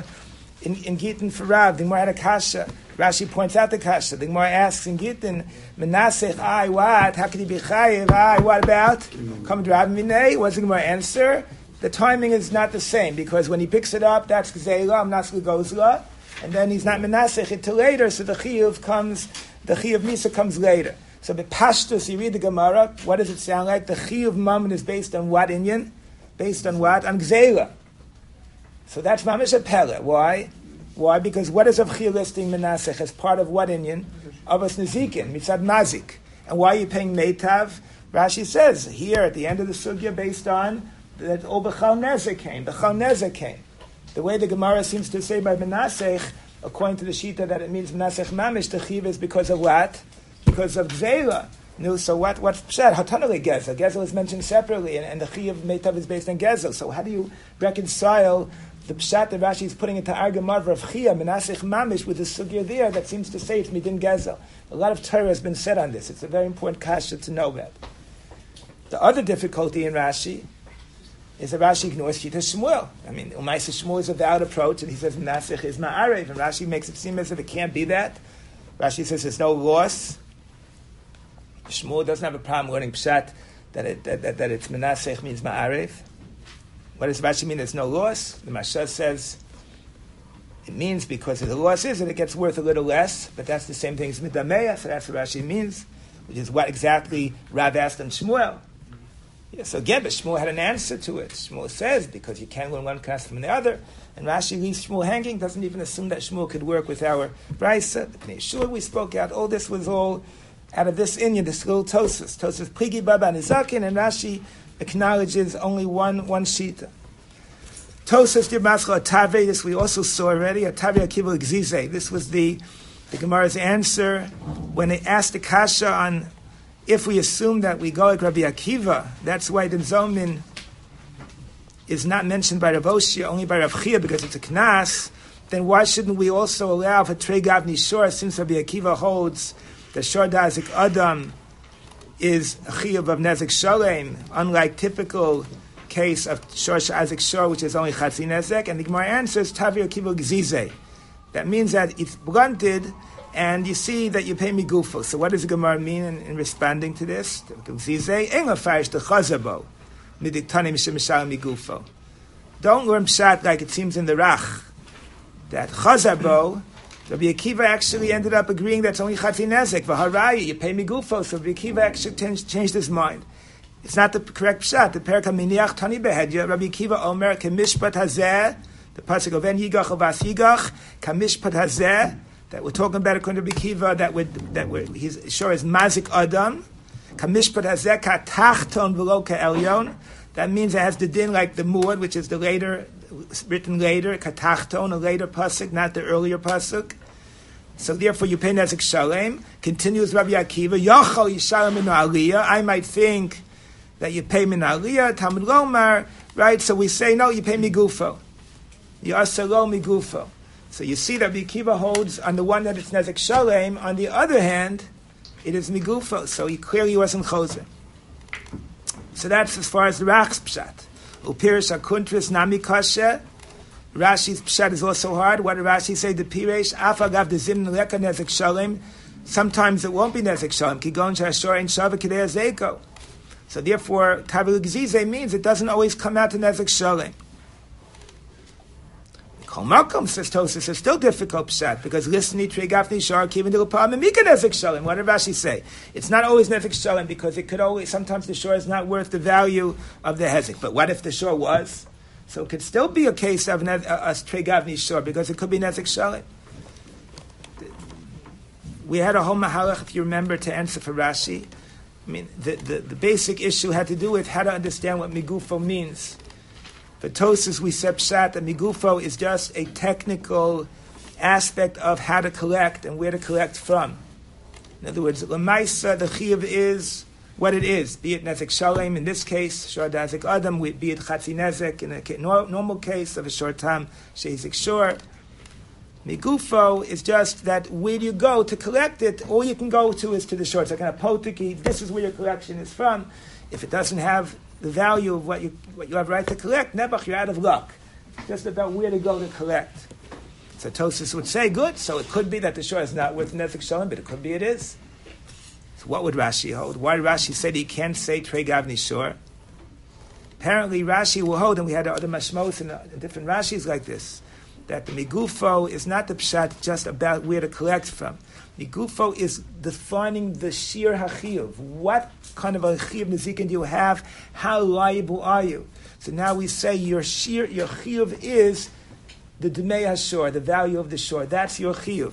Gittin for Rav? The Gemara had a kasha. Rashi points out the kasha. The Gemara asks in Gittin, Menasech, what? How could he be chayiv? What about? Come to Rav Minei. What's the Gemara answer? The timing is not the same, because when he picks it up, that's Gzeila, Amnasli Gozla, and then he's not Menasech until later, so the chiyuv Misa comes later. So the Pashtus, you read the Gemara, what does it sound like? The chiyuv Mammon is based on what inyan? Based on what? On Gzeila. So that's Mamish a Pele. Why? Because what is of chiyuv listing Menasech as part of what inyan? Avos Nezikin, Mitzad Mazik. And why are you paying Meitav? Rashi says here at the end of the Sugya based on that Obechal Nezek came. The Chal Nezek came. The way the Gemara seems to say by Menasech, according to the Shita, that it means Menasech Mamish, the Chiv is because of what? Because of Zela. No, so what's Pshat? Hatanale Gezel. Gezel is mentioned separately, and the Chiv Meitav is based on Gezel. So how do you reconcile the Pshat that Rashi is putting into Argamar of Chia, Menasech Mamish, with the Sugya there that seems to say it's Midin Gezel? A lot of Torah has been said on this. It's a very important kasha to know that. The other difficulty in Rashi is that Rashi ignores Shita Shmuel. I mean, Umaisa Shmuel is a valid approach, and he says Menasech is Ma'arev, and Rashi makes it seem as if it can't be that. Rashi says there's no loss. Shmuel doesn't have a problem learning Pshat that it's Menasech means Ma'arev. What does Rashi mean? There's no loss. The Mashal says it means because the loss is that it gets worth a little less, but that's the same thing as Midameya, so that's what Rashi means, which is what exactly Rav asked on Shmuel. Yeah, so again, but Shmuel had an answer to it. Shmuel says, because you can't learn one class from the other, and Rashi leaves Shmuel hanging, doesn't even assume that Shmuel could work with our Brisa. The Pnei Shur we spoke out, all this was all out of this inyan, this little Tosfos. Tosfos Pligi Baba Nizakin, and Rashi acknowledges only one Shita. Tosfos Dib Maschal Atave, this we also saw already, Atave Akiva Gzize. This was the Gemara's answer when they asked the Kasha on if we assume that we go like Rabbi Akiva, that's why the Zomin is not mentioned by Rav Oshia, only by Rav Chia, because it's a Knas, then why shouldn't we also allow for Trei Gav Nishor, since Rabbi Akiva holds that Shor Dazik Adam is a Chiyuv of Nezek Sholem, unlike typical case of Shor Azik Shor, which is only Chatzi Nezek, and the Gemara answers Tavi Akiva Gzize. That means that it's blunted, and you see that you pay me gufo. So what does the Gemara mean in responding to this? Don't learn Pshat like it seems in the Rach, that Chazabo, Rabbi Akiva actually ended up agreeing that's only Chatzi Nezek. V'harayi, you pay me gufo. So Rabbi Akiva actually changed his mind. It's not the correct Pshat. The Perek HaMiniach Tani Behedya, Rabbi Akiva Omer, Kemishpat Hazeh, the Pasuk of En Yigach Avas Yigach, Kamishpat Hazeh, that we're talking about according to Rabbi Akiva, he's sure is Mazik Adam, Kamishpat Hazeh Ka Tachton V'lo Ka Elyon, That means it has the din like the muad, which is the later, written later, katachton, a later pasuk, not the earlier pasuk. So therefore you pay nezek shalem. Continues Rabbi Akiva, yachal yishalem min aliyah. I might think that you pay min aliyah, Talmud Lomar, right? So we say, no, you pay migufo. Yasalo migufo. So you see that Rabbi Akiva holds on the one that it's nezek shalem. On the other hand, it is migufo. So he clearly wasn't choser. So that's as far as the Rach's pshat. Upirish akuntris nami kashe. Rashi's pshat is also hard. What did Rashi say? The piresh afagav the zimn leka nezek shalem. Sometimes it won't be nezek shalem. Kigon shashor ein shava kidei zeko. So therefore, kavil gzize means it doesn't always come out to nezek shalem. Kol makom, says Tosfos, is still difficult pshat because listening to gafni shar kivin de l'pam and mika nezek shalem. What did Rashi say? It's not always nezek shalem because it could always. Sometimes the shore is not worth the value of the hezek. But what if the shore was? So it could still be a case of a trei gavni shor because it could be nezek shalem. We had a whole mahalach, if you remember, to answer for Rashi. I mean, the basic issue had to do with how to understand what migufo means. For Tosfos, we said pshat that migufo is just a technical aspect of how to collect and where to collect from. In other words, l'maisa, the chiyuv is what it is, be it nezek shalem in this case, shor dazik adam, be it chatzi nezek in a normal case of a short time, sheizik shor. Migufo is just that where do you go to collect it? All you can go to is to the shore. It's like a potiki. This is where your collection is from. If it doesn't have the value of what you have right to collect, nebuch, you're out of luck. It's just about where to go to collect. So Tosfos would say, good, so it could be that the shore is not worth nezek shalem, but it could be it is. So what would Rashi hold? Why did Rashi say that he can't say trei gavni shor? Apparently Rashi will hold, and we had other mashmos and different Rashis like this, that the migufo is not the pshat just about where to collect from. Migufo is defining the shir hachiyuv. What kind of a chiyuv nezikin do you have? How liable are you? So now we say your chiyuv is the dmei hashor, the value of the shore. That's your chiyuv.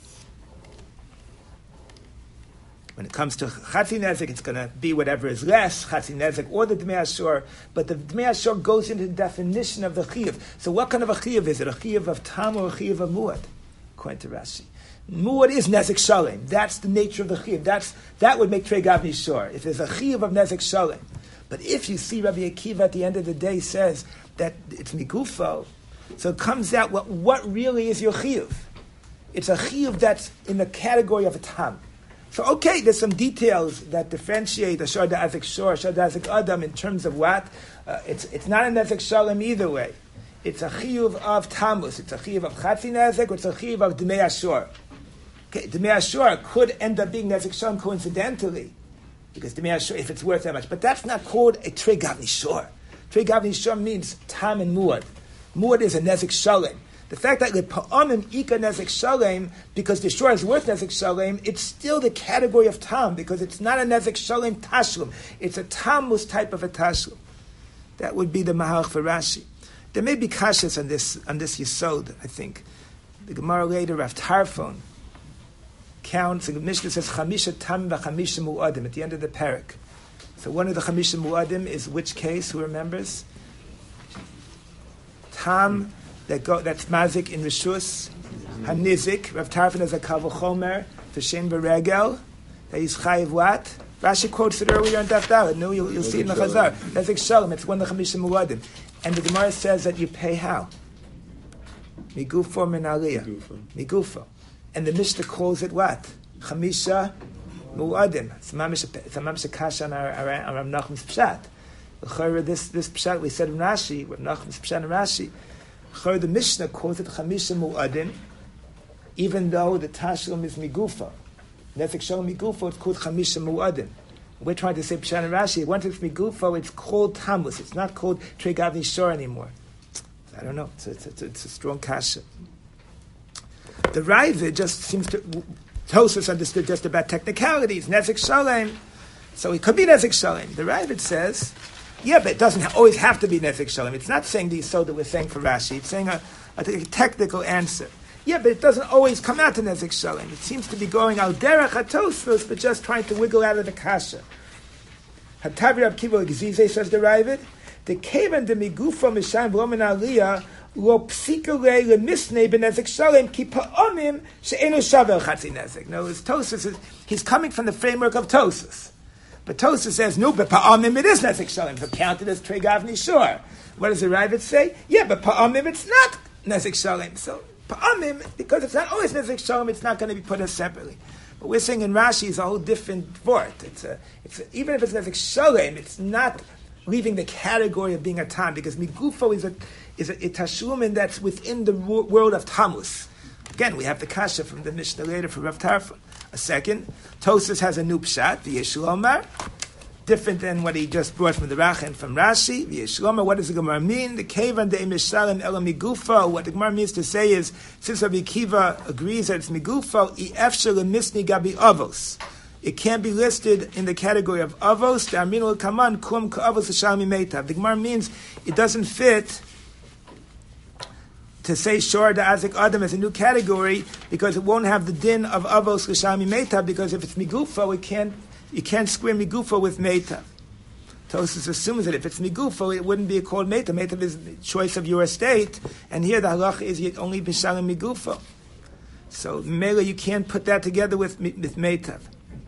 When it comes to chatzi nezek, it's going to be whatever is less, chatzi nezek or the dmei hashor. But the dmei hashor goes into the definition of the chiyuv. So what kind of a chiyuv is it? A chiyuv of tam or a chiyuv of muad? According to Rashi. Muad is nezek shalem. That's the nature of the chiyuv. That would make trei gavni shor. If there's a chiyuv of nezek shalem. But if you see Rabbi Akiva at the end of the day says that it's migufo, so it comes out what really is your chiyuv. It's a chiyuv that's in the category of a tam. So okay, there's some details that differentiate a shor da'azik shor, shor da'azik adam in terms of what. It's not a nezek shalem either way. It's a chiyuv of tamus. It's a chiyuv of chatzi nezek, or it's a chiyuv of dmei hashor. Okay, dmei hashor could end up being nezek shalem coincidentally, because dmei hashor, if it's worth that much. But that's not called a trei gavni shor. Trei gavni shor means tam and muad. Muad is a nezek shalem. The fact that le'pa'amim ika nezek shalem, because the shore is worth nezek shalem, it's still the category of tam, because it's not a nezek shalem tashlum. It's a tamus type of a tashlum. That would be the mahalach for Rashi. There may be kashas on this yesod, I think. The Gemara later, Rav Tarfon, counts, and the Mishnah says, chamisha tam v'chamisha mu'adim, at the end of the parak. So one of the chamisha mu'adim is which case, who remembers? Tam, that's mazik in Rishus, hanizik, Rav Tarfon has a kavachomer, v'shem v'regel, that he's chayiv what? Rashi quotes it earlier in Daf Daled. No, you'll see it in the Chazar. That's Shalom. It's one of the Chamisha Muadim. And the Gemara says that you pay how? Migufo min aliyah. Migufo. And the Mishnah calls it what? Chamisha Muadim. It's a mamish kasha on Rav Nachman's pshat. This pshat we said in Rashi, Rav Nachman's pshat in Rashi. The Mishnah calls it Chamisha Muadim, even though the Tashlum is Migufo. Nezek Shalom Migufo, it's called Chamisha Mu'adim. We're trying to say Pshat and Rashi. Once it's Migufo, it's called Tamus. It's not called Trei Gavni Shor anymore. I don't know. It's a strong kasha. The Ravid just seems to... Tosfos understood just about technicalities. Nezek Shalom. So it could be Nezek Shalom. The Ravid says, yeah, but it doesn't always have to be Nezek Shalom. It's not saying the Yisod that we're saying for Rashi. It's saying a technical answer. Yeah, but it doesn't always come out to Nezek Shalem. It seems to be going al derech HaTosfos, but just trying to wiggle out of the kasha. Hatavi Rav Kiva Gzize, says the Ravid, the kevan de migufa mishan v'lomen aliyah lo psika le lemisnei benezek shalem ki pa'amim she'enu shavel chatzi nezek. No, he's coming from the framework of Tosas. But Tosas says, no, but pa'amim it is nezek shalem. So counted as tregavni, sure. What does the Ravid say? Yeah, but pa'amim it's not nezek shalem. So pa'amim, because it's not always nezek shalem, it's not going to be put as separately. But we're saying in Rashi is a whole different word. Even if it's nezek shalem, it's not leaving the category of being a tam, because migufo is a tashumin that's within the world of tamus. Again, we have the kasha from the Mishnah later from Rav Tarfon. A second, Tosas has a new pshat, v'yeshulomar, different than what he just brought from the Rachen from Rashi. V'yeshulomar, what does the Gemara mean? The kevan de mishalem ela migufo. What the Gemara means to say is, since Rabbi Akiva agrees that it's migufo, ifshel lemisni gabi avos. It can't be listed in the category of avos. The aminu kaman kum ka'avos l'shalmi meitav. The Gemara means it doesn't fit to say shor da'azik adam as a new category, because it won't have the din of avos l'shalmi meitav, because if it's migufo, you can't square migufo with meitav. Tosas assumes that if it's migufo, it wouldn't be called meitav. Meitav is the choice of your estate, and here the halacha is yet only b'shalem migufo. So mele you can't put that together with meitav.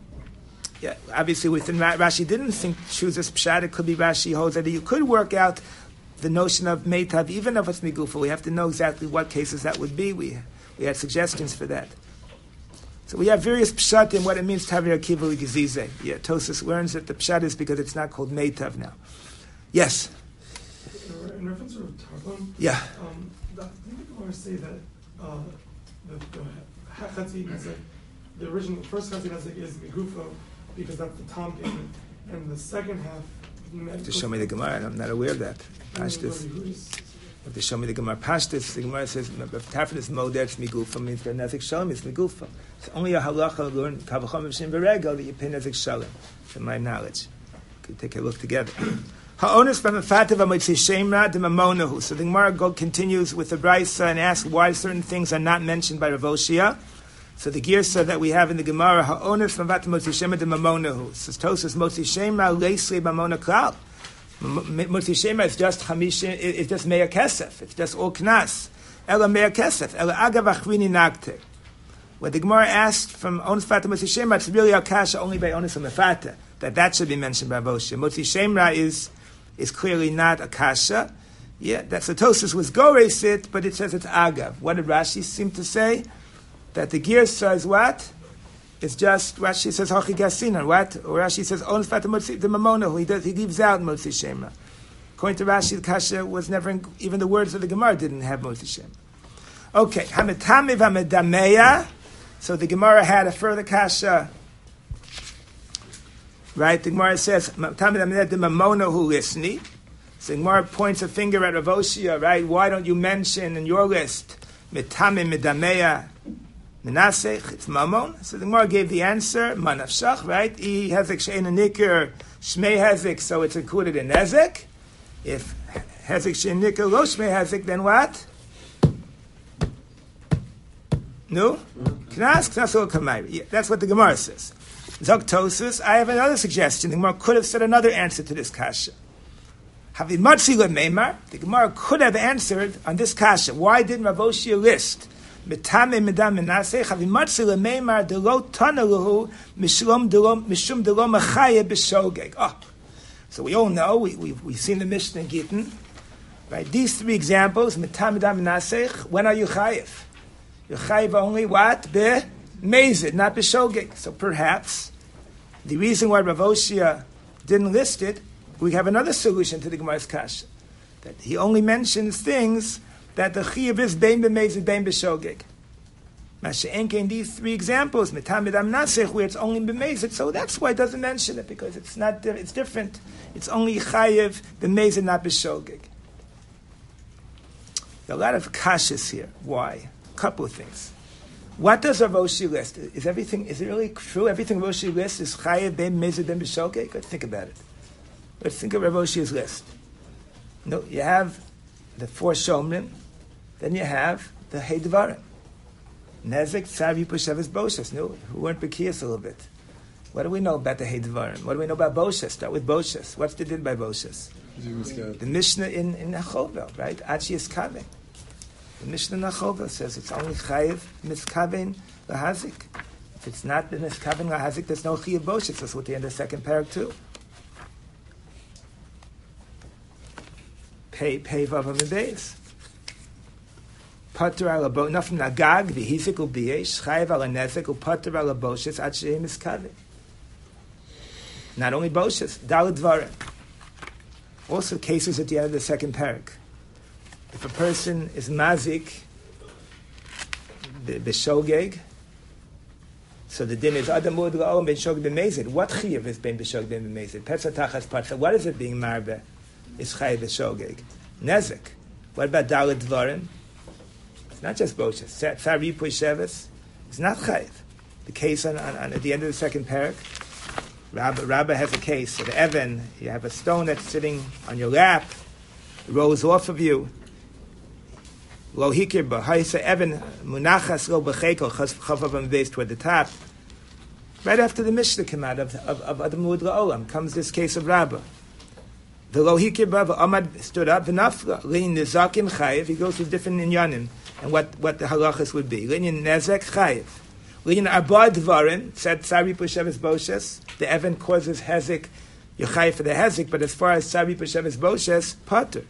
Yeah, obviously within Rashi didn't choose this pshat. It could be Rashi holds that you could work out the notion of meitav, even if it's migufa. We have to know exactly what cases that would be. We had suggestions for that. So we have various pshat in what it means to have your kiva gezize. Yeah, Tosas learns that the pshat is because it's not called meitav now. Yes? In reference to Targum, yeah. Didn't the Gemara say that the chatzi nezek, the original first chatzi nezek is migufa, because that's the tom payment, and the second half. To show me the Gemara, I'm not aware of that. Pashtus. If they show me the Gemara Pashtus, the Gemara says Tarfon is modetz migufa means that nezek shalom is migufa. It's only a halacha learned kavachom v'shem v'regel that you pay nezek shalom. From my knowledge, could take a look together. Ha'onis b'mefatav ha'motzei shemra d'mamonahu. So the Gemara continues with the brisa and asks why certain things are not mentioned by Rav Oshia. So the girsa that we have in the Gemara, ha'onis b'mefatav motzei shemra d'mamonahu. Says Tosas motzei shemra leisli b'mona klal. Motzei shemra is just chamishin. It's just meya kesef. It's just all knas. Ela meya kesef. Ela agav achrini nagter. When the Gemara asked from onis b'mefatav motzei shemra, it's really a kasha only by onis b'mefatav. That should be mentioned by Rav Oshia. Motzei shemra is clearly not a kasha. Yeah, that's the Tosas was gores it, but it says it's agav. What did Rashi seem to say? That the gear says what? It's just Rashi says hachi gasina. What? Or Rashi says on fata motzi the mamona. He leaves out motzi shema. According to Rashi, the kasha was never even the words of the Gemara didn't have motzi shema. Okay, hametame v'amedameya. So the Gemara had a further kasha. Right? The Gemara says hametame v'amedameya the mamona hu lisni. So the Gemara points a finger at Rav Oshia. Right? Why don't you mention in your list metame medameya? Menasech, it's Mamon. So the Gemara gave the answer, Manafshach, right? E Hezek Shein Nikr, Shmei Hezek, so it's included in Hezek. If Hezek Shein Nikr, Lo Shmei Hezek, then what? No? Knas Ol Kamayri. That's what the Gemara says. Zog Tosas, I have another suggestion. The Gemara could have said another answer to this kasha. Havimatzi Meimar, the Gemara could have answered on this kasha. Why didn't Rav Oshia list? Metame medam menaseh chavimatzi lemeimar delo tanaluhu mishum delo machaye b'shogeg. So we all know we've seen the Mishnah in Gittin, right? These three examples, metame medam menaseh. When are you chayiv? You're chayiv only what be-mezid, not b'shogeg. So perhaps the reason why Rav Oshia didn't list it, we have another solution to the Gemara's kasha, that he only mentions things that the chiyuv is bein b'mezid, bein b'shogeg. Masha'enke in these three examples, metam medam nasech, where it's only b'mezid, so that's why it doesn't mention it, because it's not. It's different. It's only chayiv b'mezid, not b'shogeg. There are a lot of kashas here. Why? A couple of things. What does Rav Oshia list? Is it really true? Everything Rav Oshia lists is chayiv bein b'mezid, bein b'shogeg? Let's think about it. Let's think of Rav Oshia's list. No, you have the 4 shomrim. Then you have the Hey Devarim. Nezek, Tzav, Yipusheves, Boshes. No, who weren't Bekias a little bit. What do we know about the Heidvarim? What do we know about Boshes? Start with Boshes. What's the din by Boshes? The Mishnah in Nachovel, right? Achi is Kaven. The Mishnah in Nachovel says it's only Chayiv Miskaven Lahazik. If it's not Miskaven Lahazik, there's no Chayiv Boshes. That's what the end of the second parak too. Pay Vav Amebeis. Pater ala bo nothing nagag v'hizik u'biyesh chayiv ala nezek u'pater ala boshes ad she'im miskaven. Not only boshes, daled dvarim. Also cases at the end of the second parak. If a person is mazik b'shogeg, so the din is adam ud la'olam ben shogeg b'mezid. What chayiv is ben b'shogeg ben b'mezid? Petza tachas patza. What is it being marbe? Is chayiv b'shogeg. Nezek. What about daled dvarim? It's not just boshes. Sari puy sheves. It's not chayiv. The case on at the end of the second parak, Rabba has a case. So the Evan, you have a stone that's sitting on your lap, it rolls off of you. Lo hikir b'haisa Evan munachas lo b'chekel chavav based toward the top. Right after the Mishnah came out of Adam Mud La'olam comes this case of Rabba. The lo hikir Ahmad stood up v'nafla lein nezakim chayiv. He goes to different inyanim and what the halachas would be. Lein nezek chayiv. Lein abad dvarim said sari pusheves boshes. The Evan causes hezek. You're chayiv for the hezek, but as far as sari pusheves boshes, pater.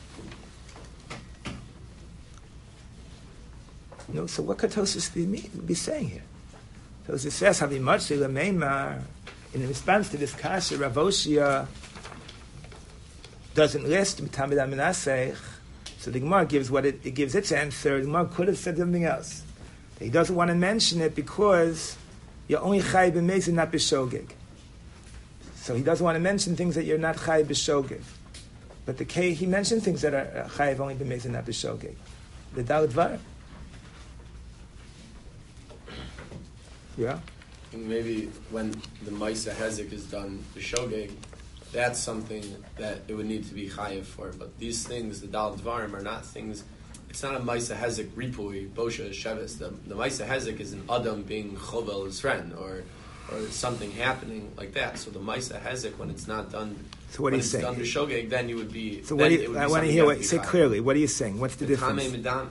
No, so what could Tosfos be saying here? Tosfos says, "Havi matzi lemeimar." In response to this kasha, Rav Oshia doesn't list mitamid aminasech. So the Gemara gives it gives its answer. The Gemara could have said something else. He doesn't want to mention it because you're only chayiv b'mezid, not b'shogeg. So he doesn't want to mention things that you're not chayiv b'shogeg. But he mentioned things that are chayiv only b'mezid, not b'shogeg. The daled dvarim. Yeah. And maybe when the Maisa Hezek is done, the Shogeg, that's something that it would need to be chayiv for. But these things, the Dal Dvarim, are not things. It's not a Maisa Hezek Ripui, Bosha, Sheves. The Maisa Hezek is an Adam being Chovel, his friend, or something happening like that. So the Maisa Hezek, when it's not done, so what are you saying? Done to Shogeg, then you would be. So what I want to hear. Say clearly. What are you saying? What's the difference?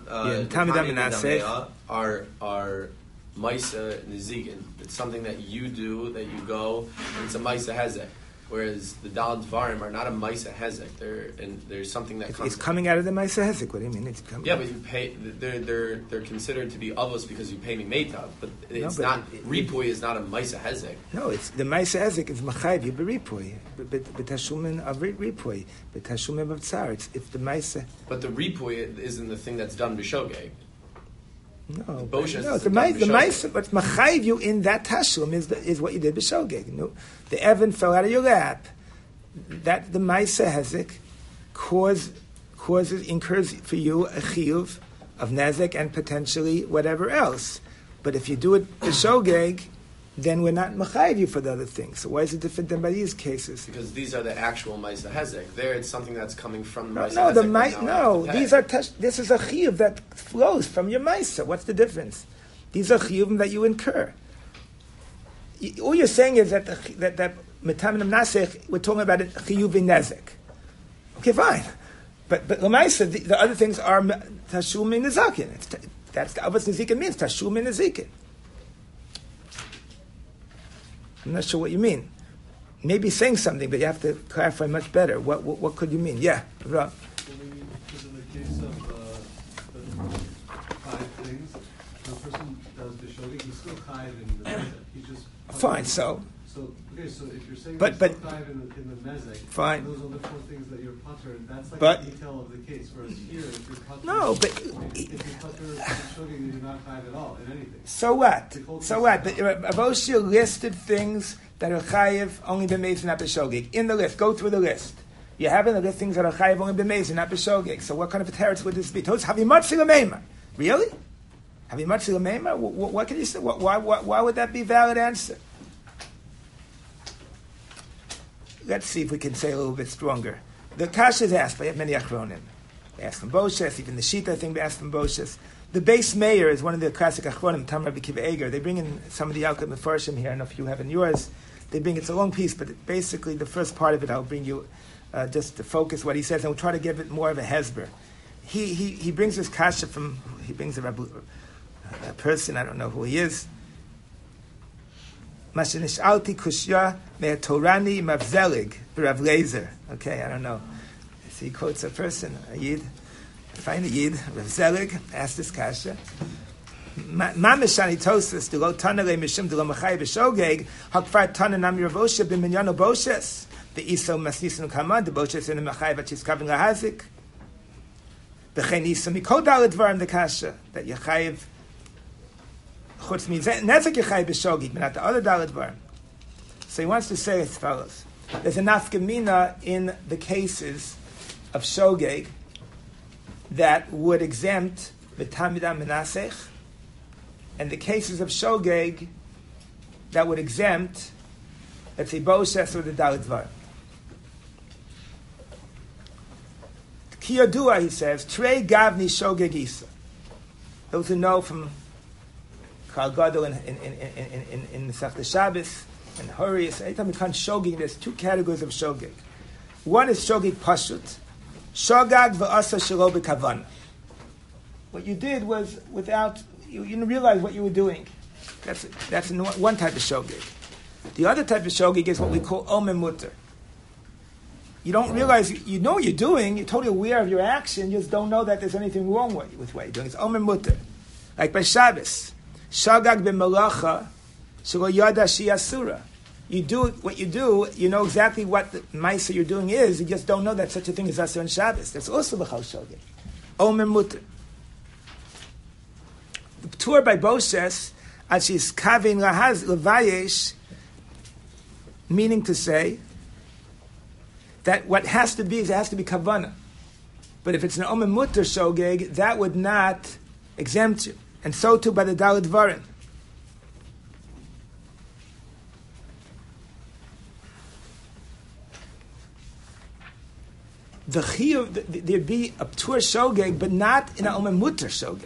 Tamei are Maisa Nizikin. It's something that you do, that you go, and it's a Maisa Hezek. Whereas the Dal Dvarim are not a Maisa Hezek. There's something that comes. It's coming out of the Maisa Hezek. What do you mean? It's coming. Yeah, but you pay. They're considered to be avos because you pay me meitav. But it's not. Ripui is not a Maisa Hezek. No, it's the Maisa Hezek is machayiv you beripui, but tashumin of ripui, but tashumin of tzar. It's the Maisa. But the ripui isn't the thing that's done b'shogeg. No, the Maisa, but machayiv you in that tashum is what you did b'shogeg. No, the Evan fell out of your lap. That the Maisa Hezek incurs for you a chiyuv of nezek and potentially whatever else. But if you do it b'shogeg, then we're not machayiv you for the other things. So why is it different than by these cases? Because these are the actual Maisa Hezek. There, it's something that's coming from the Maisa Hezek. These are this is a chiyuv that flows from your Maisa. What's the difference? These are chiyuvim that you incur. All you're saying is that metamin nasech, we're talking about it chiyuv nezek. Okay, fine, but l'maisa the other things are tashum in nezakin. That's what nezikin means. Tashum in nezikin. I'm not sure what you mean. Maybe saying something, but you have to clarify much better. What could you mean? Yeah, Rob. Well, maybe because in the case of the 5 things, the person does the shogeg, he's still chayiv in the mezek. He just fine. So if you're saying but chayiv in the mezek, fine. Those are the 4 things that you're pater. That's like but, a detail of the case. Whereas here, if you're pater, if you're pater in shogeg, you're not chayiv at all in anything. So what? But Avoshia listed things that are chayiv only b'mezid, not b'shogeg. In the list, go through the list. You have in the list things that are chayiv only b'mezid, not b'shogeg. So what kind of a teretz would this be? Havimatzi l'meimar. Really? Havimatzi l'meimar? What can you say? Why would that be a valid answer? Let's see if we can say a little bit stronger. The kasha is asked by many achronim. They ask from Boshes, even the Shita thing they ask from Boshes. The base mayor is one of the classic achronim, Tam Rabbi Akiva Eger. They bring in some of the Yalkut Mefarshim here. I don't know if you have in yours. They bring, it's a long piece, but basically the first part of it I'll bring you just to focus what he says, and we'll try to give it more of a hesber. He brings this kasha from, he brings a person, I don't know who he is. Mashenish'alti kushya me'atorani mavzelig b'Rav Lezer. Okay, I don't know. So he quotes a person, a yid. Find a yid, Rav Zelig, asked this kasha. Mameshani tosis, de lo tanale mishum de lo machai b'shogeg, hakfar tana nami ravosha b'minyano boshes, be'iso masnisin kamad, de boshes in the machai v'chis kavin lahazik. B'chein isa mikol dalet dvarim the kasha, that yechayiv, chutz mi nezek yechayiv b'shogeg, but not the other dalet dvarim. So he wants to say as follows. There's a nafkamina in the cases of shogeg that would exempt the Tamidam Menasech, and the cases of Shogeg that would exempt, let's say, Boshes or the Dalet Dvar. Kiyodua, he says, Trei Gavni Shogeg Isa. Those who know from Kal Gadol in Masechta Shabbos and Horius, anytime we come Shogeg, there's two categories of Shogeg. One is Shogeg Pashut, Shogag v'asa shelo b'kavan. What you did was without, you didn't realize what you were doing. That's one type of shogeg. The other type of shogeg is what we call omen mutter. You don't realize, you know what you're doing, you're totally aware of your action, you just don't know that there's anything wrong with what you're doing. It's omen mutter. Like by Shabbos, Shogag b'melacha shelo yada shi asura. You do what you do, you know exactly what the ma'aser you're doing is, you just don't know that such a thing is Asur on Shabbos. That's also b'chal shogeg. Omer mutter. The P'tur by Boshes, as she's kavin lahaz levayesh, meaning to say that what has to be is it has to be kavana. But if it's an omer mutter shogeg, that would not exempt you. And so too by the Dalet Dvarim. There'd be a p'tur shogeg, but not in a omer mutter shogeg.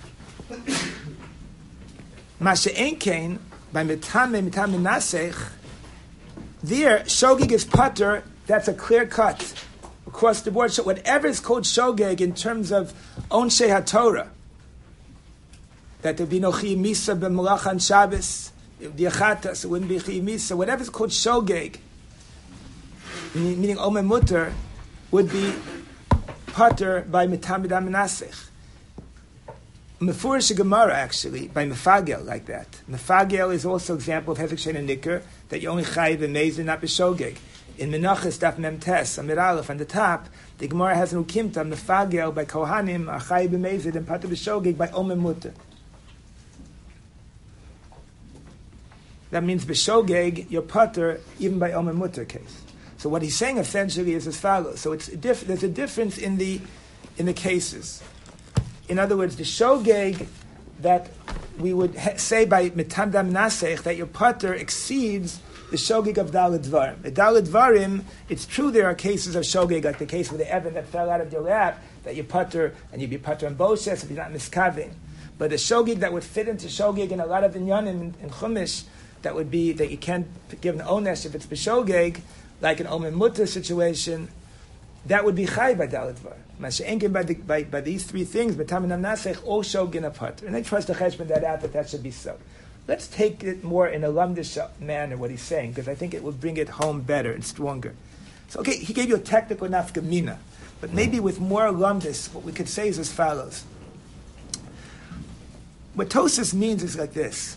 Mashe enkein by mitame nasech. There, shogeg is putter. That's a clear cut across the board. So whatever is called shogeg in terms of onshei haTorah, that there would be no chiyuv misa b'melacha on Shabbos, it would be a chatas. It wouldn't be chiyuv misa. Whatever is called shogeg, meaning omer mutter, would be putter by Mitamidam Menasech. Mefurish Gemara, actually, by Mefagel, like that. Mefagel is also an example of Hezek Shein and Nikr, that you only chayiv and meizer, not b'shogeg. In Menachos, Daf Mem Tes, Amir Aleph, on the top, the Gemara has an ukimta, Mefagel, by Kohanim, are chayiv and meizer, and putter b'shogeg by Omer Mutter. That means b'shogeg, you're putter, even by Omer Mutter case. So what he's saying essentially is as follows. So there's a difference in the cases. In other words, the shogeg that we would say by mitamdam nasech, that your putter exceeds the shogeg of Dalet Dvarim. The Dalet Dvarim, it's true there are cases of shogeg, like the case with the Evan that fell out of your lap, that you putter, and you'd be putter on Boshes if you're not miskaving. But the shogeg that would fit into shogeg in a lot of inyanim in Chumash, that would be that you can't give an onesh if it's b'shogeg, like an omen mutter situation, that would be chay by Dalet Dvar. Mashenkin by these three things, b'taminam nasech, all shogin apart. And they trust the cheshbon that out that should be so. Let's take it more in a lumdish manner, what he's saying, because I think it will bring it home better and stronger. So, okay, he gave you a technical nafkamina, but maybe with more lumdis, what we could say is as follows. What Tosis means is like this.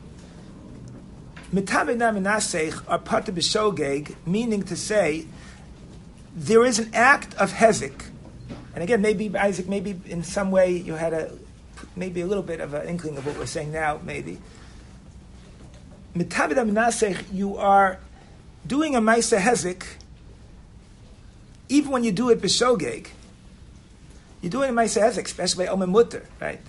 Mitamidam and nasech are part of b'shogeg, meaning to say there is an act of hezek. And again, maybe Isaac, maybe in some way you had maybe a little bit of an inkling of what we're saying now, maybe. Mitamidam and nasech, you are doing a ma'aseh hezek, even when you do it b'shogeg. You're doing a ma'aseh hezek, especially by omen mutter, right?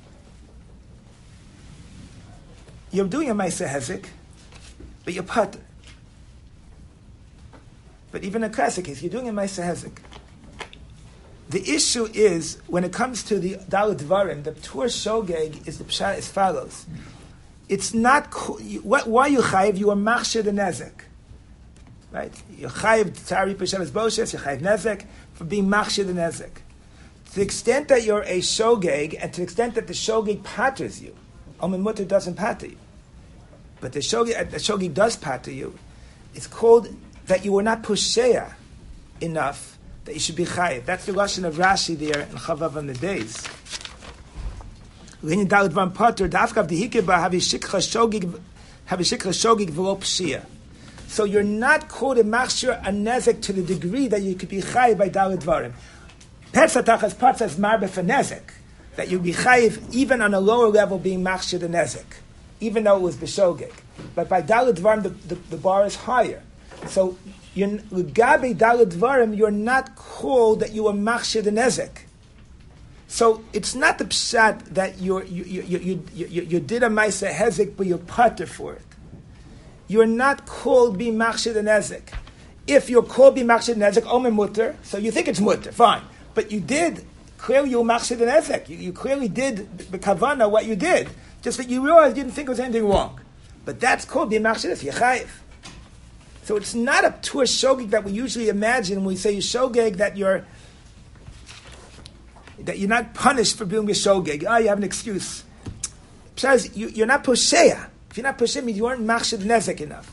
You're doing a ma'aseh hezek, but you're putter. But even in a classic case, you're doing a ma'aseh hezek. the issue is, when it comes to the Dalet Dvarim, the Tur Shogeg is the Pshat as follows. It's not, why you chayiv? You are machshir the nezek. Right? You chayiv tzari p'shavas boshes, you chayiv nezek for being machshir the nezek. To the extent that you're a shogeg, and to the extent that the shogeg patters you, Omen Mutter doesn't patter you. But the shogeg does patter you. It's called that you were not pusheya enough that you should be chayiv. That's the lashon of Rashi there in Chavav on the days. So you're not called a machshir a nezek to the degree that you could be chayiv by Dalet Dvarim. Petzatachas patzas marbe for nezek, that you be chayiv even on a lower level being machshir the nezek, even though it was b'shogeg. But by Dalet Dvarim the bar is higher. So Gabi Dalet Dvarim you're not called that you are machshir the nezek. So it's not the pshat that you did a ma'aseh hezek, but you're pater for it. You're not called be machshir the nezek. If you're called be machshir the nezek, omer mutter, so you think it's mutter, fine. But you did, clearly you were machshir the nezek. You clearly did b'kavana what you did, just that you realized you didn't think there was anything wrong. But that's called be machshir the nezek, So it's not a tur shogeg that we usually imagine when we say shogeg that you're not punished for being a shogeg. You have an excuse. Besides, you're not posheya. If you're not posheya, means you weren't machshir nezek enough.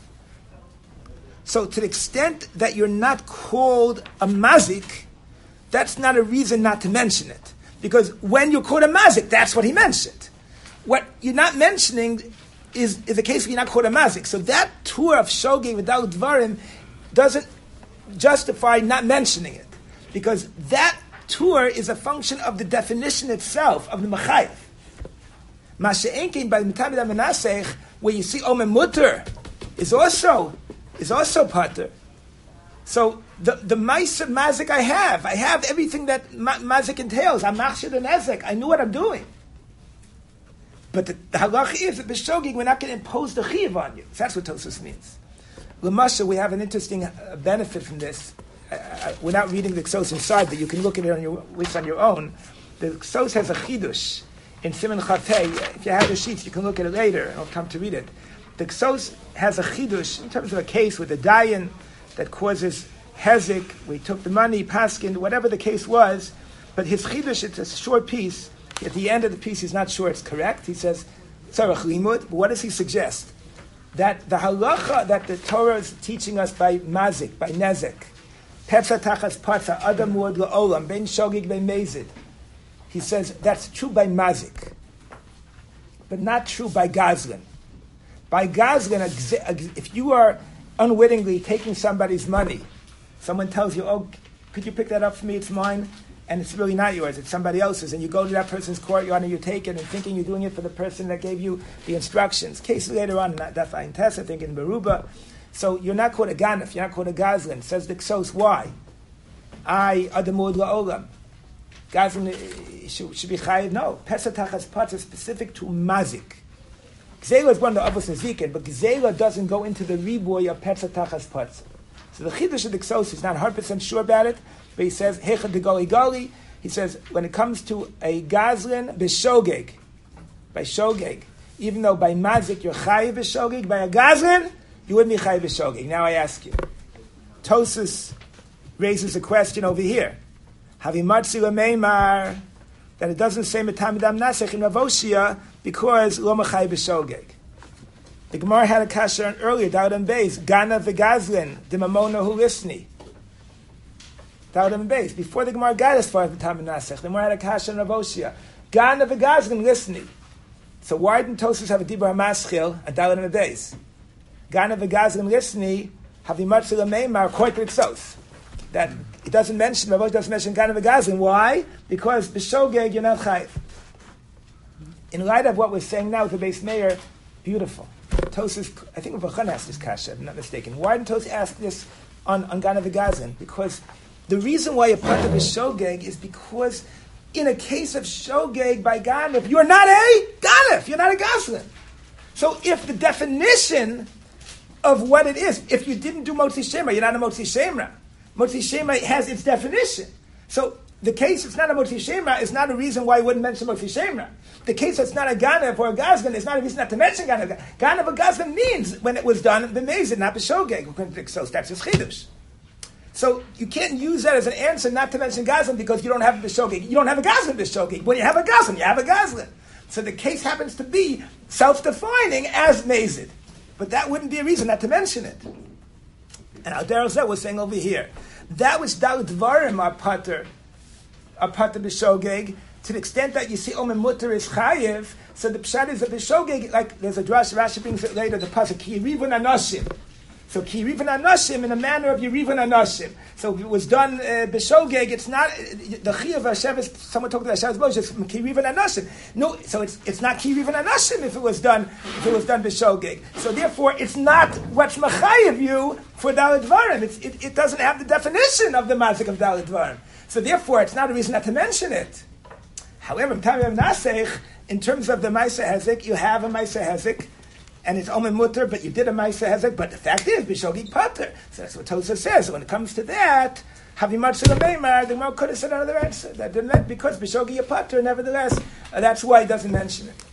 So to the extent that you're not called a mazik, that's not a reason not to mention it. Because when you're called a mazik, that's what he mentioned. What you're not mentioning is the case where you're not called a mazik. So that tour of shogeg without dvarim doesn't justify not mentioning it. Because that tour is a function of the definition itself of the machayev. Masha'enkein by Mitamid HaMenasech, where you see Omen Mutter is also pater. So the ma'aser mazik I have everything that mazik entails. I'm machshir the nezek. I knew what I'm doing. But the halacha is that b'shogeg we're not going to impose the chiyuv on you. So that's what Tosfos means. L'masha, we have an interesting benefit from this. We're not reading the Ksos inside, but you can look at it on your own. The Ksos has a chidush in Siman Chatei. If you have the sheets, you can look at it later, and I'll come to read it. The Ksos has a chidush in terms of a case with a dayan that causes hezek. We took the money, paskin, whatever the case was. But his chidush, it's a short piece. At the end of the piece, he's not sure it's correct. He says, tzarech limud. But what does he suggest? That the halacha that the Torah is teaching us by mazik, by nezek, petza tachas patza, adam muad la'olam, ben shogig ben mezid. He says that's true by mazik, but not true by gazlan. By gazlan, if you are unwittingly taking somebody's money, someone tells you, "Oh, could you pick that up for me? It's mine," and it's really not yours; it's somebody else's, and you go to that person's courtyard and you take it, and thinking you're doing it for the person that gave you the instructions. Case later on, not Daf Ayin Tes, I think in Beruba. So you're not called a ganef, you're not called a gazlan. Says the Ksos, why? Adamud la'olam. Gazlan should be chayiv. No, Pesach Tachas Patz is specific to mazik. Gzela is one of the Avos Nezikin, but Gzela doesn't go into the riboy of Pesach Tachas Patz. So the Chiddush of the Ksos is not 100% sure about it, but he says, Hecha de Gali Gali, he says, when it comes to a Gazlan, b'shogeg, by shogeg, even though by mazik you're chayiv b'shogeg, by a Gazlan, you wouldn't be chayiv b'shogeg. Now I ask you, Tosfos raises a question over here. Havimatzi l'meimar, that it doesn't say metamidam nasech in Ravoshia because lo mechay b'shogeg. The Gemara had a kasha earlier, Daud and Beis, Gana v'gazlin, dimamona hulisni. Daud and Beis, before the Gemara got as far as metamidam nasech, the Gemara had a kasha in Ravoshia, Gana v'gazlin lisni. So why didn't Tosfos have a dibur hamaschil and Daud and Beis? Gana v'gazlin lisni, havimatzi l'meimar, according to Ksos. That it doesn't mention, Rabbi doesn't mention Gana v'gazlin. Why? Because b'shogeg you're not chayiv. In light of what we're saying now with the Beis Meir, beautiful. Tosfos, I think Rabbi Chana asked this kasha, if I'm not mistaken. Why didn't Tosfos ask this on Gana v'gazlin? Because the reason why you're part of b'shogeg is because in a case of shogeg by ganef, you're not a ganef, you're not a gazlin. So if the definition of what it is, if you didn't do motzi shemra, you're not a motzi shemra. Motzi Shema has its definition. So the case it's not a Motzi Shemra is not a reason why you wouldn't mention Motzi Shemra. The case it's not a Ganav or a Gazlan is not a reason not to mention Ganav. Ganav or Gazlan means when it was done, the Mezid, not B'Shogeg. So that's his Chidush. So you can't use that as an answer not to mention Gazlan because you don't have a B'Shogeg. You don't have a Gazlan B'Shogeg. When you have a Gazlan, you have a Gazlan. So the case happens to be self-defining as Mezid. But that wouldn't be a reason not to mention it. And Al Derech Zeh was saying over here, that which Dal Dvarim are pater b'shogeg, to the extent that you see Omen Mutter is chayiv, so the pshat is that b'shogeg, like there's a drash, Rashi brings it later, the pasuk, ki yirivun anashim. So ki yirivun anashim in a manner of yirivun anashim. So if it was done b'shogeg, it's not, the chiyav Hashem is, someone talked about Hashem's Moshe, it's ki yirivun anashim. No, so it's not ki yirivun anashim if it was done b'shogeg. So therefore, it's not what's machayiv you for Daled Dvarim. It doesn't have the definition of the mazik of Daled Dvarim. So therefore, it's not a reason not to mention it. However, in terms of the Maisa Hezek, you have a Maisa Hezek, and it's Omen Mutter, but you did a Maisa Hezek, but the fact is, B'Shogeg Pater. So that's what Tosha says. So when it comes to that, Havimar Shalameimar, the Gemara could have said another answer. That didn't let, because B'Shogeg Pater, nevertheless, that's why he doesn't mention it.